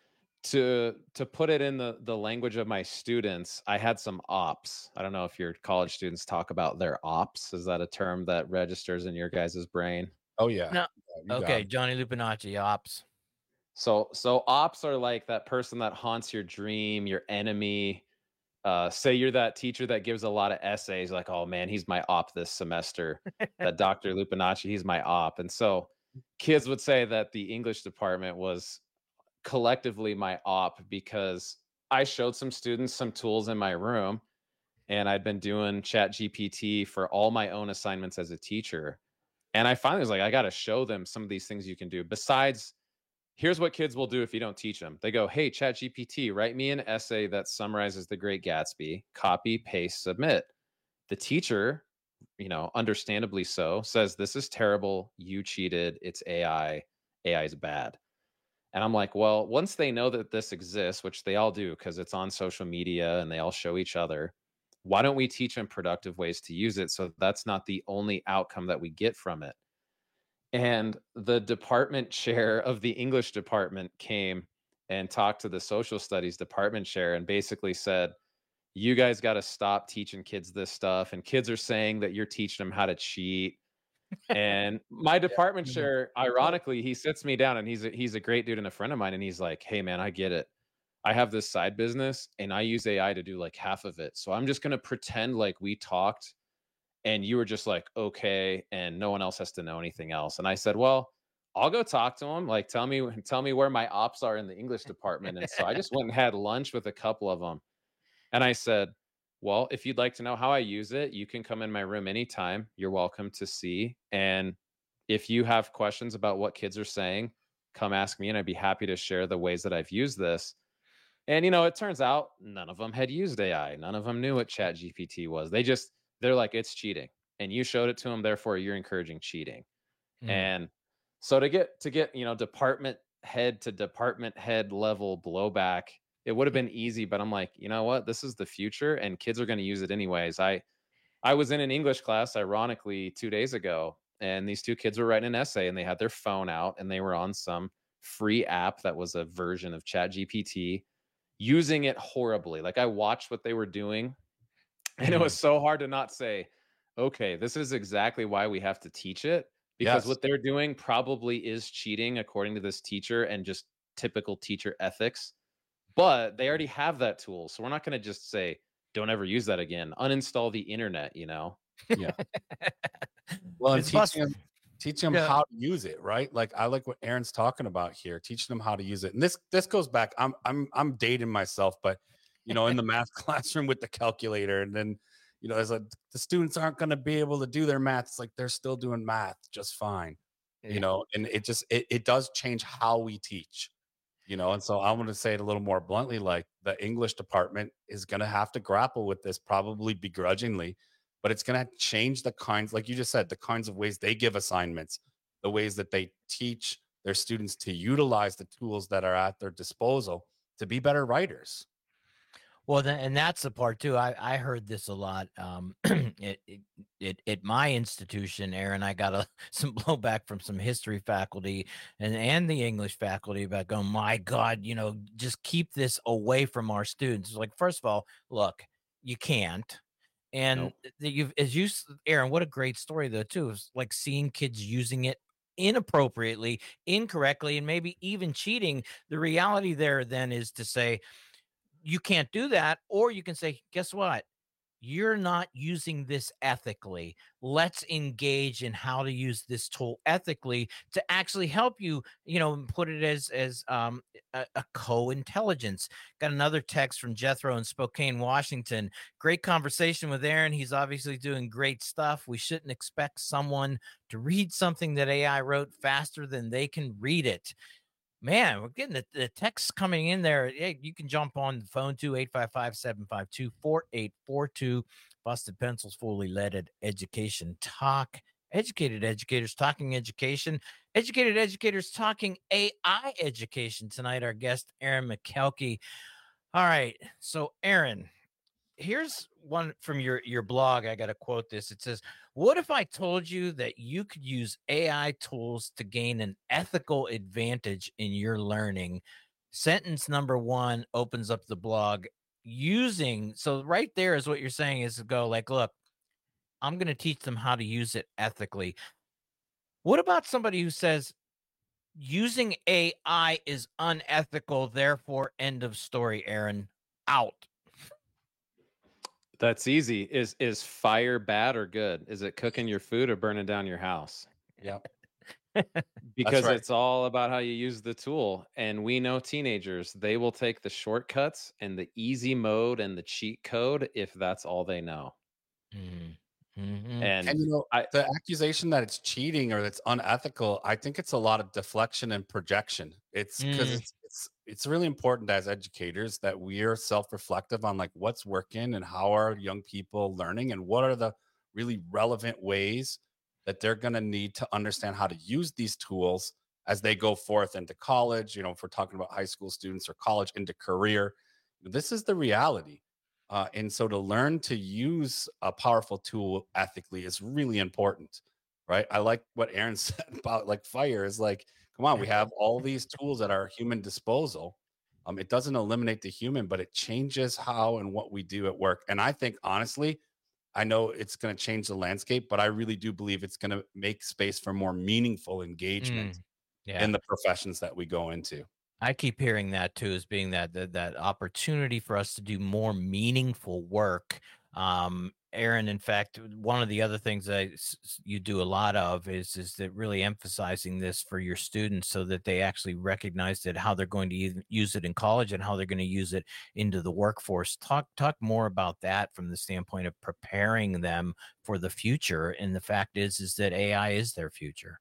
To to put it in the, the language of my students, I had some ops. I don't know if your college students talk about their ops. Is that a term that registers in your guys' brain? Oh, yeah. No. Yeah, okay, Johnny Lupinacci, ops. So so ops are like that person that haunts your dream, your enemy. Uh, say you're that teacher that gives a lot of essays, like, oh man, he's my op this semester. That Doctor Lupinacci, he's my op. And so kids would say that the English department was collectively my op, because I showed some students some tools in my room, and I'd been doing Chat G P T for all my own assignments as a teacher. And I finally was like, I got to show them some of these things you can do. Besides, here's what kids will do if you don't teach them. They go, hey, Chat G P T, write me an essay that summarizes The Great Gatsby, copy, paste, submit. The teacher, you know, understandably so, says, this is terrible. You cheated. It's A I. A I is bad. And I'm like, well, once they know that this exists, which they all do because it's on social media and they all show each other, why don't we teach them productive ways to use it so that's not the only outcome that we get from it? And the department chair of the English department came and talked to the social studies department chair and basically said, you guys got to stop teaching kids this stuff. And kids are saying that you're teaching them how to cheat. And my department chair, ironically, he sits me down, and he's a, he's a great dude and a friend of mine. And he's like, hey, man, I get it. I have this side business and I use A I to do like half of it. So I'm just going to pretend like we talked and you were just like, okay, and no one else has to know anything else. And I said, well, I'll go talk to him. Like, tell me, tell me where my ops are in the English department. And so I just went and had lunch with a couple of them. And I said, well, if you'd like to know how I use it, you can come in my room anytime. You're welcome to see. And if you have questions about what kids are saying, come ask me, and I'd be happy to share the ways that I've used this. And, you know, it turns out none of them had used A I. None of them knew what Chat G P T was. They just, they're like, it's cheating. And you showed it to them, therefore you're encouraging cheating. Mm. And so to get, to get, you know, department head to department head level blowback, it would have been easy, but I'm like, you know what? This is the future, and kids are going to use it anyways. I, I was in an English class, ironically, two days ago, and these two kids were writing an essay, and they had their phone out, and they were on some free app that was a version of Chat G P T, using it horribly. Like, I watched what they were doing, and it was so hard to not say, okay, this is exactly why we have to teach it, because yes. what they're doing probably is cheating according to this teacher and just typical teacher ethics. But they already have that tool. So we're not going to just say, don't ever use that again. Uninstall the internet, you know? Yeah. Well, and teaching them, Teach them Yeah. how to use it, right? Like I like what Aaron's talking about here, teaching them how to use it. And this this goes back. I'm I'm I'm dating myself, but you know, in the math classroom with the calculator, and then you know, there's like the students aren't going to be able to do their math. It's like they're still doing math just fine, Yeah. you know. And it just it it does change how we teach, you know. And so I want to say it a little more bluntly, like the English department is going to have to grapple with this, probably begrudgingly. But it's going to change the kinds, like you just said, the kinds of ways they give assignments, the ways that they teach their students to utilize the tools that are at their disposal to be better writers. Well, then, and that's the part too. I, I heard this a lot. Um, it, it, it, at my institution, Aaron, I got a, some blowback from some history faculty and, and the English faculty about going, my God, you know, just keep this away from our students. It's like, first of all, look, you can't. And Nope. that you've, as you, s- Aaron, what a great story though too. Is like seeing kids using it inappropriately, incorrectly, and maybe even cheating. The reality there then is to say you can't do that, or you can say, guess what? You're not using this ethically. Let's engage in how to use this tool ethically to actually help you, you know, and put it as as um, a, a co-intelligence. Got another text from Jethro in Spokane, Washington. Great conversation with Aaron. He's obviously doing great stuff. We shouldn't expect someone to read something that A I wrote faster than they can read it. Man, we're getting the, the texts coming in there. Hey, you can jump on the phone too, eight five five, seven five two, four eight four two. Busted Pencils, fully leaded education talk. Educated educators talking education. Educated educators talking A I education. Tonight, our guest, Aaron Michalke. All right. So, Aaron, here's one from your, your blog. I got to quote this. It says, what if I told you that you could use A I tools to gain an ethical advantage in your learning? Sentence number one opens up the blog using. So right there is what you're saying is to go like, look, I'm going to teach them how to use it ethically. What about somebody who says using A I is unethical, therefore end of story, Aaron? Out. That's easy. Is is fire bad or good? Is it cooking your food or burning down your house? Yep. Because right. it's all about how you use the tool. And we know teenagers, they will take the shortcuts and the easy mode and the cheat code if that's all they know. Mm-hmm. And, And you know, I, the accusation that it's cheating or that's unethical, I think it's a lot of deflection and projection. It's because Mm. it's it's it's really important as educators that we are self-reflective on like what's working and how are young people learning and what are the really relevant ways that they're going to need to understand how to use these tools as they go forth into college. You know, if we're talking about high school students or college into career, this is the reality. Uh, and so to learn to use a powerful tool ethically is really important, right? I like what Aaron said about like fire is like, come on, we have all these tools at our human disposal. Um, it doesn't eliminate the human, but it changes how and what we do at work. And I think honestly, I know it's going to change the landscape, but I really do believe it's going to make space for more meaningful engagement Mm. Yeah. in the professions that we go into. I keep hearing that too, as being that, that that opportunity for us to do more meaningful work. Um, Aaron, in fact, one of the other things that s- s- you do a lot of is is that really emphasizing this for your students, so that they actually recognize that how they're going to u- use it in college and how they're going to use it into the workforce. Talk talk more about that from the standpoint of preparing them for the future. And the fact is, is that A I is their future.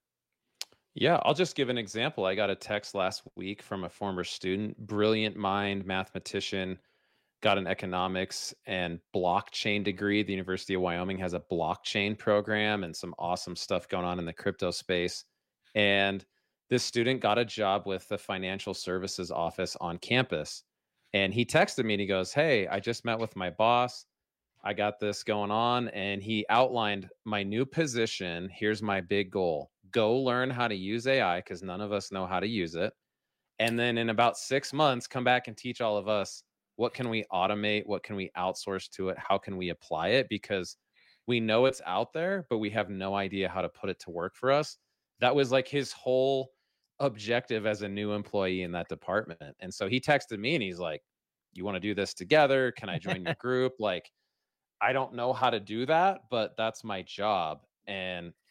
Yeah, I'll just give an example. I got a text last week from a former student, brilliant mind, mathematician, got an economics and blockchain degree. The University of Wyoming has a blockchain program and some awesome stuff going on in the crypto space. And this student got a job with the financial services office on campus. And he texted me and he goes, "Hey, I just met with my boss. I got this going on." And he outlined my new position. Here's my big goal. Go learn how to use A I because none of us know how to use it. And then in about six months, come back and teach all of us what can we automate? What can we outsource to it? How can we apply it? Because we know it's out there, but we have no idea how to put it to work for us. That was like his whole objective as a new employee in that department. And so he texted me and he's like, "You want to do this together? Can I join your group?" Like, I don't know how to do that, but that's my job. And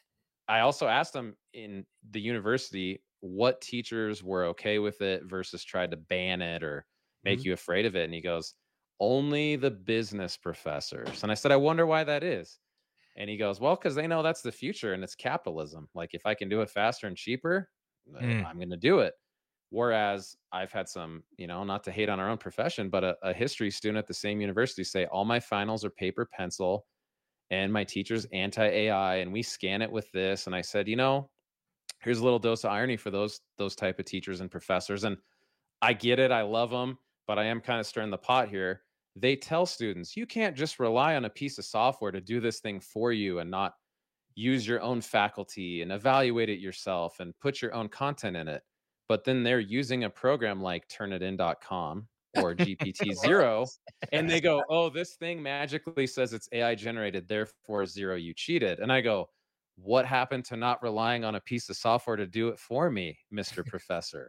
I also asked him in the university what teachers were okay with it versus tried to ban it or make Mm-hmm. you afraid of it. And he goes, only the business professors. And I said, I wonder why that is. And he goes, well, because they know that's the future and it's capitalism. Like if I can do it faster and cheaper, Mm. I'm going to do it. Whereas I've had some, you know, not to hate on our own profession, but a, a history student at the same university say all my finals are paper pencil and my teacher's anti-A I and we scan it with this. And I said, you know, here's a little dose of irony for those those type of teachers and professors. And I get it. I love them, but I am kind of stirring the pot here. They tell students, you can't just rely on a piece of software to do this thing for you and not use your own faculty and evaluate it yourself and put your own content in it. But then they're using a program like turnitin dot com or G P T zero, and they go, oh, this thing magically says it's A I generated, therefore zero, you cheated. And I go, what happened to not relying on a piece of software to do it for me, Mister Professor?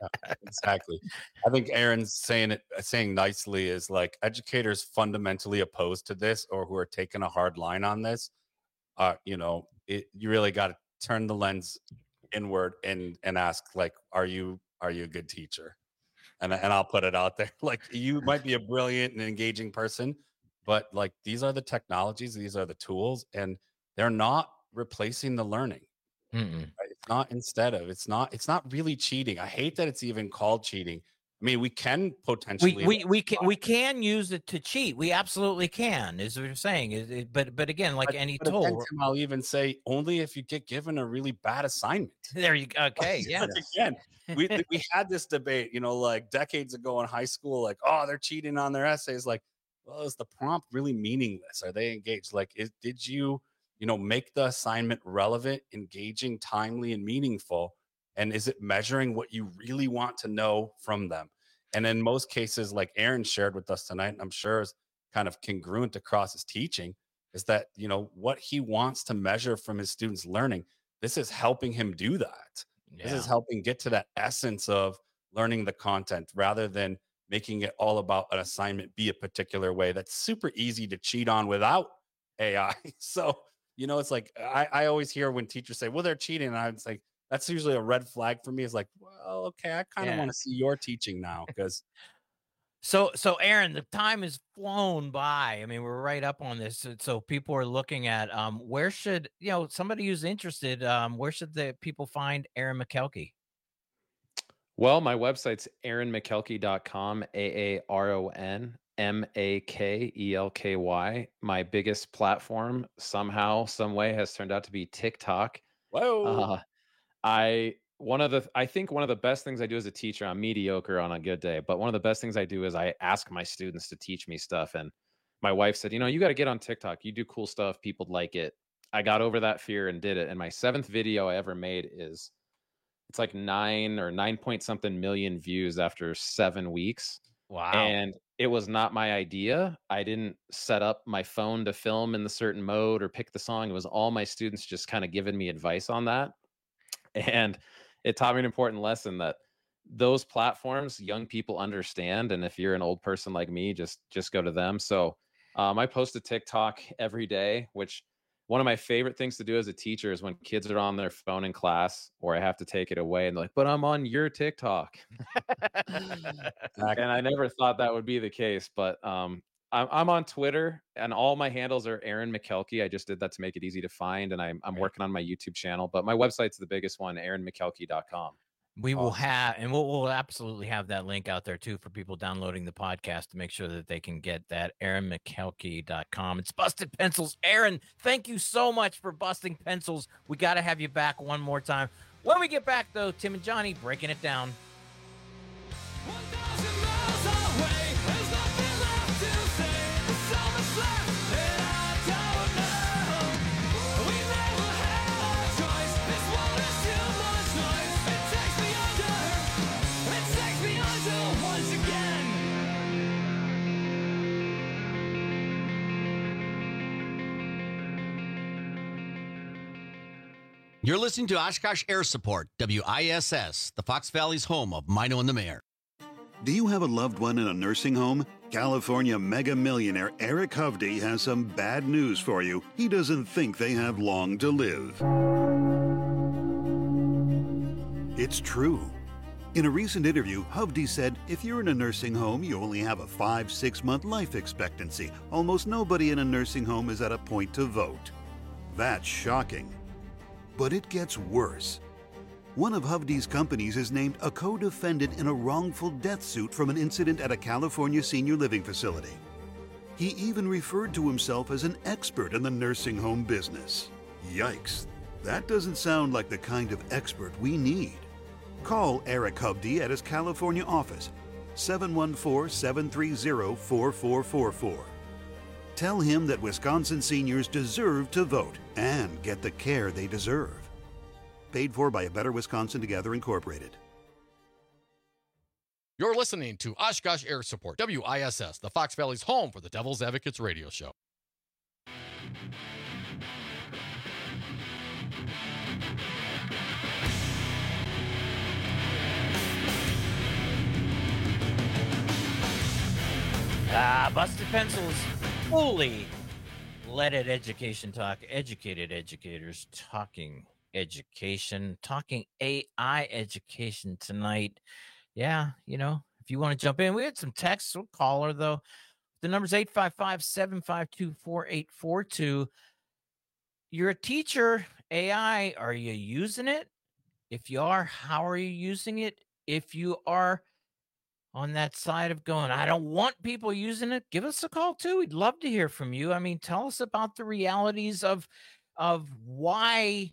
Exactly. I think Aaron's saying it saying nicely is like educators fundamentally opposed to this or who are taking a hard line on this. Uh, you know, it, you really got to turn the lens inward and and ask, like, are you are you a good teacher? And and I'll put it out there. Like, you might be a brilliant and engaging person, but like these are the technologies, these are the tools, and they're not replacing the learning. Mm-mm. Right? It's not instead of. It's not. It's not really cheating. I hate that it's even called cheating. I mean, we can potentially. We we, we can we can use it to cheat. We absolutely can. Is what you're saying. Is it, but but again, like But- any but again, tool. Tim, I'll even say only if you get given a really bad assignment. There you go. Okay. Yeah. Like, again, we we had this debate, you know, like decades ago in high school, like, oh, they're cheating on their essays. Like, well, is the prompt really meaningless? Are they engaged? Like, is, did you, you know, make the assignment relevant, engaging, timely, and meaningful? And is it measuring what you really want to know from them? And in most cases, like Aaron shared with us tonight, and I'm sure is kind of congruent across his teaching, is that, you know, what he wants to measure from his students' learning, this is helping him do that. This is Yeah. helping get to that essence of learning the content rather than making it all about an assignment be a particular way. That's super easy to cheat on without A I. So, you know, it's like I, I always hear when teachers say, well, they're cheating. And I was like, that's usually a red flag for me. It's like, well, okay, I kind of Yeah. want to see your teaching now because So, so Aaron, the time has flown by. I mean, we're right up on this. So, so people are looking at um, where should, you know, somebody who's interested, um, where should the people find Aaron Makelke? Well, my website's aaron makelke dot com, A A R O N M A K E L K Y. My biggest platform somehow, some way has turned out to be TikTok. Whoa. Uh, I one of the I think one of the best things I do as a teacher, I'm mediocre on a good day, but one of the best things I do is I ask my students to teach me stuff. And my wife said, you know, you got to get on TikTok. You do cool stuff. People like it. I got over that fear and did it. And my seventh video I ever made is it's like nine or nine point something million views after seven weeks. Wow. And it was not my idea. I didn't set up my phone to film in the certain mode or pick the song. It was all my students just kind of giving me advice on that. And it taught me an important lesson that those platforms young people understand. And if you're an old person like me, just just go to them. So um, I post a TikTok every day, which one of my favorite things to do as a teacher is when kids are on their phone in class or I have to take it away and they're like, but I'm on your TikTok. And I never thought that would be the case, but um, I'm, I'm on Twitter and all my handles are Aaron Makelke. I just did that to make it easy to find. And I'm, I'm working on my YouTube channel, but my website's the biggest one, aaron makelke dot com. We will have, and we'll, we'll absolutely have that link out there too for people downloading the podcast to make sure that they can get that. aaron makelke dot com. It's Busted Pencils. Aaron, thank you so much for busting pencils. We got to have you back one more time. When we get back, though, Tim and Johnny breaking it down. You're listening to Oshkosh Air Support, W I S S, the Fox Valley's home of Mino and the Mayor. Do you have a loved one in a nursing home? California mega millionaire Eric Hovde has some bad news for you. He doesn't think they have long to live. It's true. In a recent interview, Hovde said, if you're in a nursing home, you only have a five, six month life expectancy. Almost nobody in a nursing home is at a point to vote. That's shocking. But it gets worse. One of Hovde's companies is named a co-defendant in a wrongful death suit from an incident at a California senior living facility. He even referred to himself as an expert in the nursing home business. Yikes. That doesn't sound like the kind of expert we need. Call Eric Hovde at his California office, seven one four, seven three zero, four four four four. Tell him that Wisconsin seniors deserve to vote and get the care they deserve. Paid for by A Better Wisconsin Together, Incorporated. You're listening to Oshkosh Air Support, W I S S, the Fox Valley's home for the Devil's Advocates radio show. Ah, Busted Pencils, fully leaded education talk, educated educators talking education, talking A I education tonight. Yeah, you know, if you want to jump in, we had some texts. We'll call her, though. The number's eight five five, seven five two, four eight four two. You're a teacher, A I. Are you using it? If you are, how are you using it? If you are on that side of going, I don't want people using it, give us a call too. We'd love to hear from you. I mean, tell us about the realities of, of why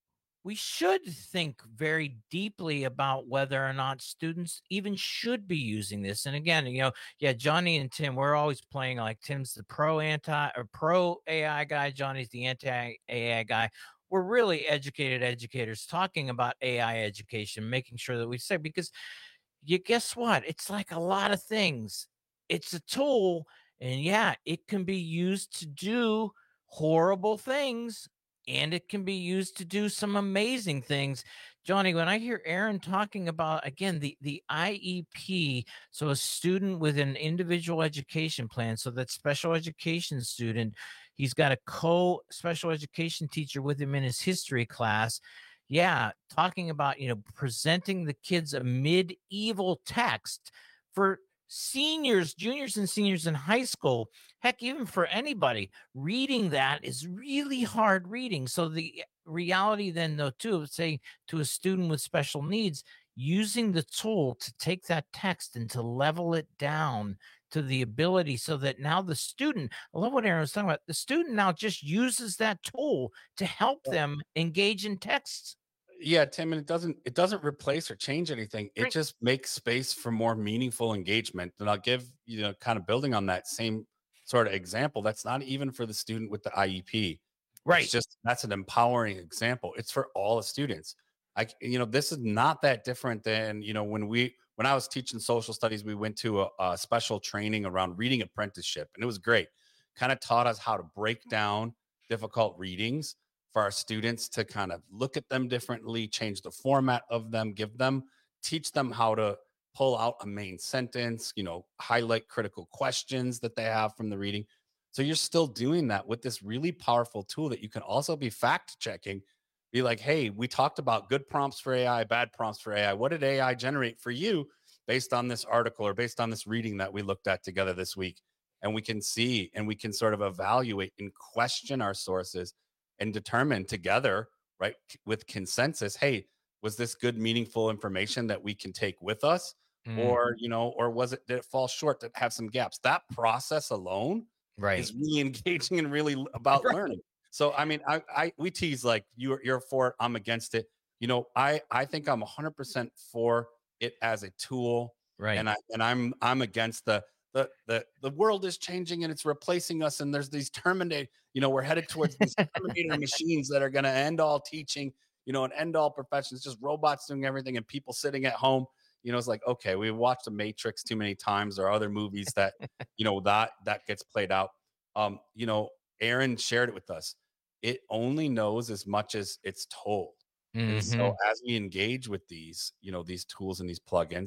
we should think very deeply about whether or not students even should be using this. And again, you know, yeah, Johnny and Tim, we're always playing like Tim's the pro anti or pro A I guy. Johnny's the anti A I guy. We're really educated educators talking about A I education, making sure that we say, because you guess what? It's like a lot of things. It's a tool, and yeah, it can be used to do horrible things, and it can be used to do some amazing things. Johnny, when I hear Aaron talking about, again, the, the I E P, so a student with an individual education plan, so that special education student, he's got a co-special education teacher with him in his history class. Yeah, talking about, you know, presenting the kids a medieval text for seniors, juniors and seniors in high school. Heck, even for anybody, reading that is really hard reading. So the reality then, though, too, say to a student with special needs, using the tool to take that text and to level it down to the ability so that now the student, I love what Aaron was talking about, the student now just uses that tool to help them engage in texts. Yeah, Tim, and it doesn't it doesn't replace or change anything. It just makes space for more meaningful engagement. And I'll give, you know, kind of building on that same sort of example. That's not even for the student with the I E P. Right. It's just that's an empowering example. It's for all the students. I, you know, this is not that different than, you know, when we when I was teaching social studies, we went to a, a special training around reading apprenticeship, and it was great. Kind of taught us how to break down difficult readings for our students to kind of look at them differently, change the format of them, give them, teach them how to pull out a main sentence, you know, highlight critical questions that they have from the reading. So you're still doing that with this really powerful tool that you can also be fact checking. Be like, hey, we talked about good prompts for A I, bad prompts for A I. What did A I generate for you based on this article or based on this reading that we looked at together this week? And we can see and we can sort of evaluate and question our sources and determine together, right, with consensus, hey, was this good, meaningful information that we can take with us? Mm. Or, you know, or was it, did it fall short, did it have some gaps? That process alone right. is really engaging and really about right. learning. So, I mean, I, I, we tease like you're, you're for it, I'm against it. You know, I, I think I'm one hundred percent for it as a tool. Right. And I, and I'm, I'm against the, The, the the world is changing and it's replacing us. And there's these Terminator, you know, we're headed towards these Terminator machines that are going to end all teaching, you know, and end all professions, just robots doing everything and people sitting at home. You know, it's like, okay, we watched The Matrix too many times or other movies that, you know, that that gets played out. Um, you know, Aaron shared it with us. It only knows as much as it's told. Mm-hmm. And so as we engage with these, you know, these tools and these plugins,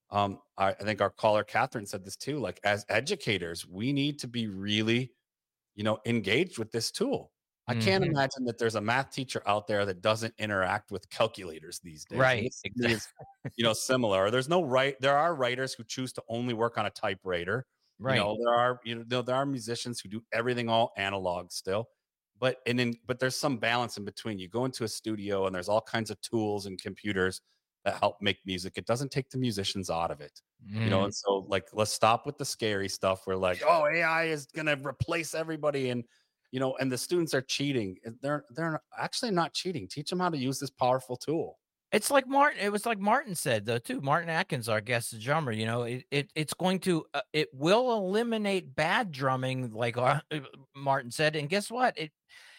Um, I, I think our caller Catherine said this too. Like as educators, we need to be really, you know, engaged with this tool. I can't Mhm. imagine that there's a math teacher out there that doesn't interact with calculators these days. And Right, this to me is, you know, similar. There's no right. There are writers who choose to only work on a typewriter. Right. You know, there are, you know, there are musicians who do everything all analog still. But and in but there's some balance in between. You go into a studio and there's all kinds of tools and computers that help make music. It doesn't take the musicians out of it. You know, Mm. and so like let's stop with the scary stuff where like, oh, A I is gonna replace everybody, and you know, and the students are cheating. They're they're actually not cheating. Teach them how to use this powerful tool. It's like Martin. It was like Martin said though too. Martin Atkins, our guest drummer. You know, it, it it's going to uh, it will eliminate bad drumming, like uh, Martin said. And guess what? It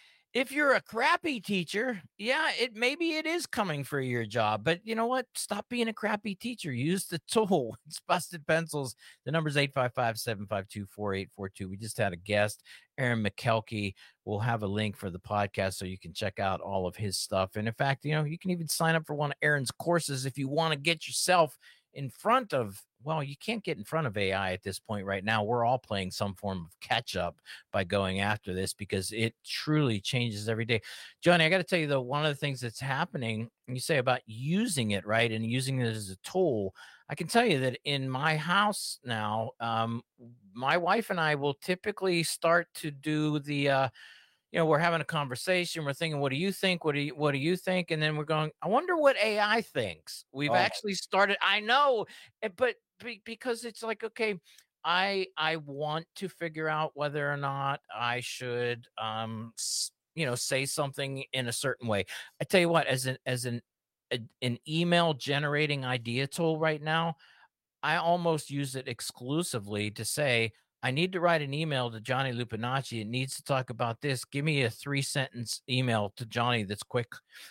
if you're a crappy teacher, yeah, it maybe it is coming for your job. But you know what? Stop being a crappy teacher. Use the tool. It's Busted Pencils. The number's eight five five, seven five two, four eight four two. We just had a guest, Aaron McKelkey. We'll have a link for the podcast so you can check out all of his stuff. And in fact, you know, you can even sign up for one of Aaron's courses if you want to get yourself in front of, well, you can't get in front of A I at this point right now. We're all playing some form of catch up by going after this because it truly changes every day. Johnny, I got to tell you, though, one of the things that's happening, you say about using it, right, and using it as a tool, I can tell you that in my house now, um, my wife and I will typically start to do the, uh, you know, we're having a conversation. We're thinking, what do you think? What do you, what do you think? And then we're going, I wonder what A I thinks. We've Oh. actually started. I know, eh, but be, because it's like, okay, I, I want to figure out whether or not I should, um, s- you know, say something in a certain way. I tell you what, as an, as an, a, an email generating idea tool right now, I almost use it exclusively to say, I need to write an email to Johnny Lupinacci. It needs to talk about this. Give me a three sentence email to Johnny that's quick.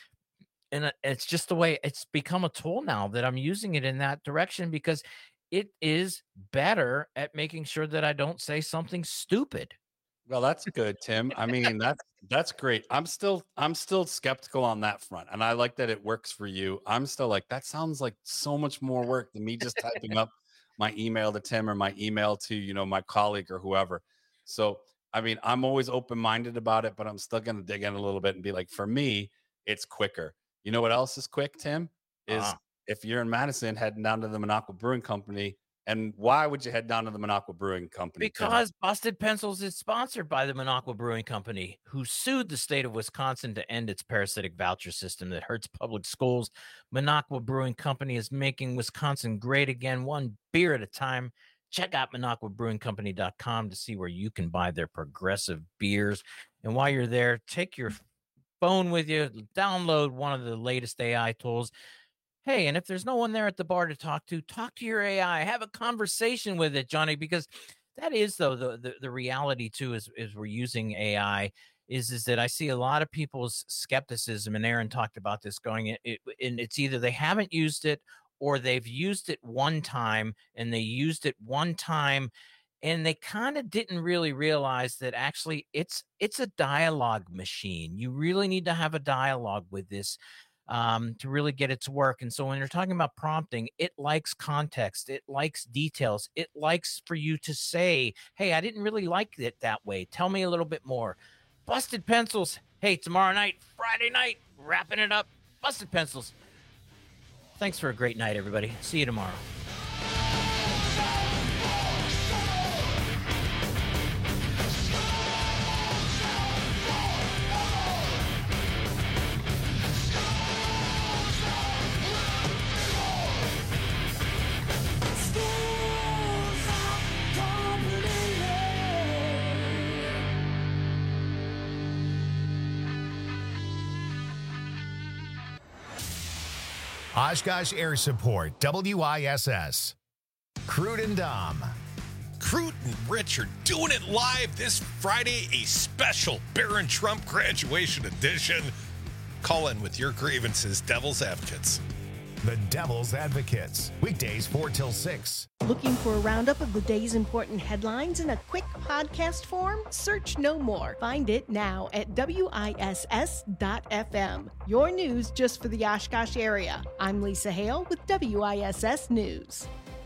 And it- it's just the way it's become a tool now that I'm using it in that direction because it is better at making sure that I don't say something stupid. Well, that's good, Tim. I mean, that's that's great. I'm still I'm still skeptical on that front. And I like that it works for you. I'm still like, that sounds like so much more work than me just typing up my email to Tim or my email to, you know, my colleague or whoever. So, I mean, I'm always open-minded about it, but I'm still going to dig in a little bit and be like, for me, it's quicker. You know what else is quick, Tim? Is Uh-huh. if you're in Madison heading down to the Minocqua Brewing Company. And why would you head down to the Minocqua Brewing Company, Tim? Because Busted Pencils is sponsored by the Minocqua Brewing Company, who sued the state of Wisconsin to end its parasitic voucher system that hurts public schools. Minocqua Brewing Company is making Wisconsin great again, one beer at a time. Check out Minocqua Brewing Company dot com to see where you can buy their progressive beers. And while you're there, take your phone with you, download one of the latest A I tools. Hey, and if there's no one there at the bar to talk to, talk to your A I. Have a conversation with it, Johnny, because that is, though, the the, the reality, too, is, is we're using A I, is, is that I see a lot of people's skepticism, and Aaron talked about this going, it, it, and it's either they haven't used it or they've used it one time, and they used it one time, and they kind of didn't really realize that actually it's it's a dialogue machine. You really need to have a dialogue with this um, to really get it to work. And so when you're talking about prompting, it likes context, it likes details, it likes for you to say, hey, I didn't really like it that way. Tell me a little bit more. Busted Pencils. Hey, tomorrow night, Friday night, wrapping it up. Busted Pencils. Thanks for a great night, everybody. See you tomorrow. Oshkosh Air Support, W I S S. Crude and Dom. Crute and Rich are doing it live this Friday, a special Barron Trump graduation edition. Call in with your grievances, Devil's Advocates. The Devil's Advocates, weekdays four till six. Looking for a roundup of the day's important headlines in a quick podcast form? Search no more. Find it now at W I S S dot F M. Your news just for the Oshkosh area. I'm Lisa Hale with W I S S News.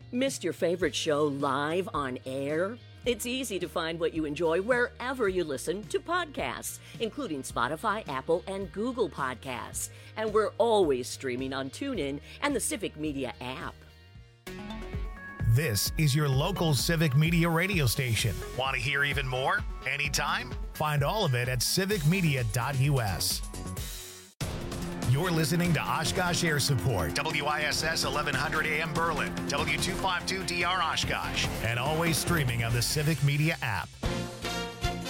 Missed your favorite show live on air? It's easy to find what you enjoy wherever you listen to podcasts, including Spotify, Apple, and Google Podcasts. And we're always streaming on TuneIn and the Civic Media app. This is your local Civic Media radio station. Want to hear even more? Anytime? Find all of it at civic media dot u s. You're listening to Oshkosh Air Support, W I S S eleven hundred A M Berlin, W two fifty-two D R Oshkosh, and always streaming on the Civic Media app.